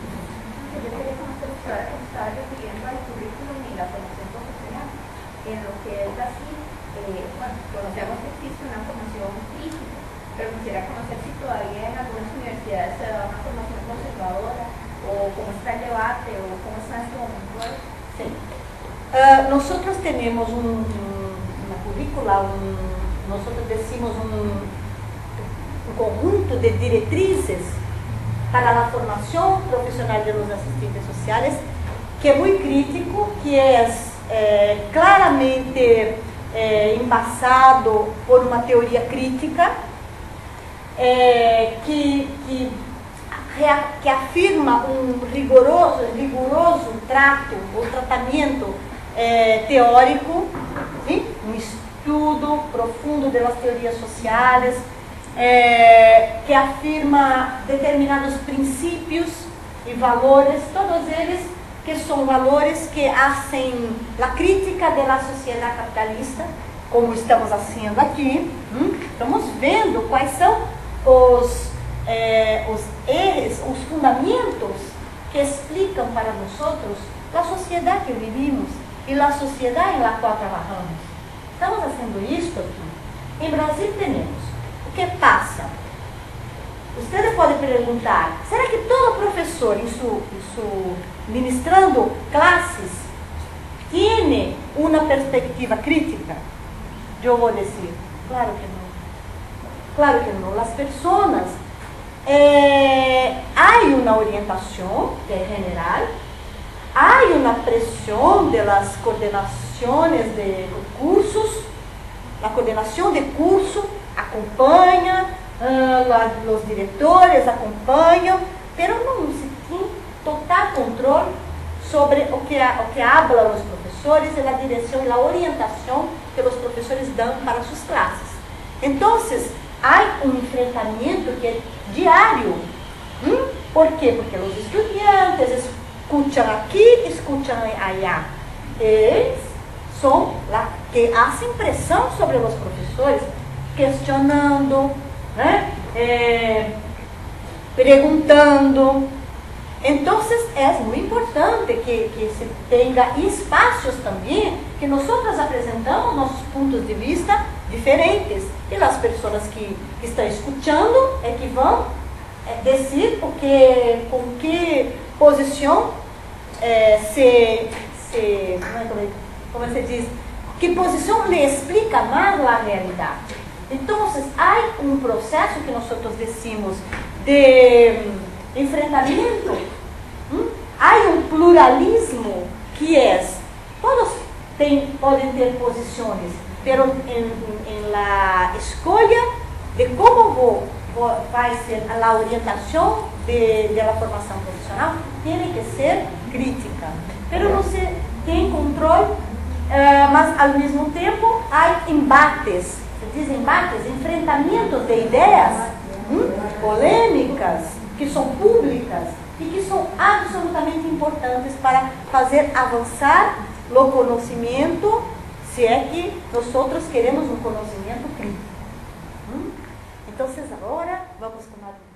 Estaba refiriendo al currículum y la formación profesional, en lo que es así, eh, bueno, conocemos que existe una formación crítica, pero quisiera conocer si todavía en algunas universidades se da una formación conservadora, o cómo está el debate, o cómo está en este momento. Sí. Uh, nosotros tenemos un, una currícula, un, nosotros decimos un, un conjunto de directrices para la formación profesional de los asistentes sociales, que es muy crítico, que es eh, claramente eh, embasado por una teoría crítica, eh, que, que, que afirma un rigoroso, riguroso trato ou tratamento eh, teórico, ¿sí? Un estudo profundo de las teorías sociales, É, que afirma determinados princípios e valores, todos eles que são valores que fazem a crítica da sociedade capitalista, como estamos fazendo aqui. Hum? Estamos vendo quais são os, é, os erros, os fundamentos que explicam para nós a sociedade que vivimos e a sociedade na qual trabalhamos. Estamos fazendo isso aqui. Em Brasil temos. O que passa? Vocês podem perguntar, será que todo professor, isso, isso, ministrando classes, tem uma perspectiva crítica? Eu vou dizer, claro que não. Claro que não. As pessoas, eh, há uma orientação que é general, há uma pressão das coordenações de cursos, a coordenação de curso acompanha, uh, os diretores acompanham, mas não se tem total controle sobre o que, o que hablam os professores e a direção e a orientação que os professores dão para suas classes. Então, há um enfrentamento que é diário. Hum? Por quê? Porque os estudantes escutam aqui, escutam allá. Eles são lá que fazem pressão sobre os professores, questionando, né? É, perguntando. Então, é muito importante que, que se tenha espaços também que nós apresentamos nossos pontos de vista diferentes. E as pessoas que, que estão escutando é que vão é, decidir porque, com que posição é, se, se como se diz, que posição lhe explica mais a realidade. Então, há um processo que nós decimos de enfrentamento, hum? Há um pluralismo que é, todos tem, podem ter posições, mas em, em la escolha de como vou, vou, vai ser a orientação de, de la formação profissional, tem que ser crítica. Mas não se tem controle, uh, mas ao mesmo tempo há embates. Se diz embates, enfrentamentos de ideias hum, polêmicas, que são públicas e que são absolutamente importantes para fazer avançar o conhecimento, se é que nós queremos um conhecimento crítico. Hum? Então, agora vamos tomar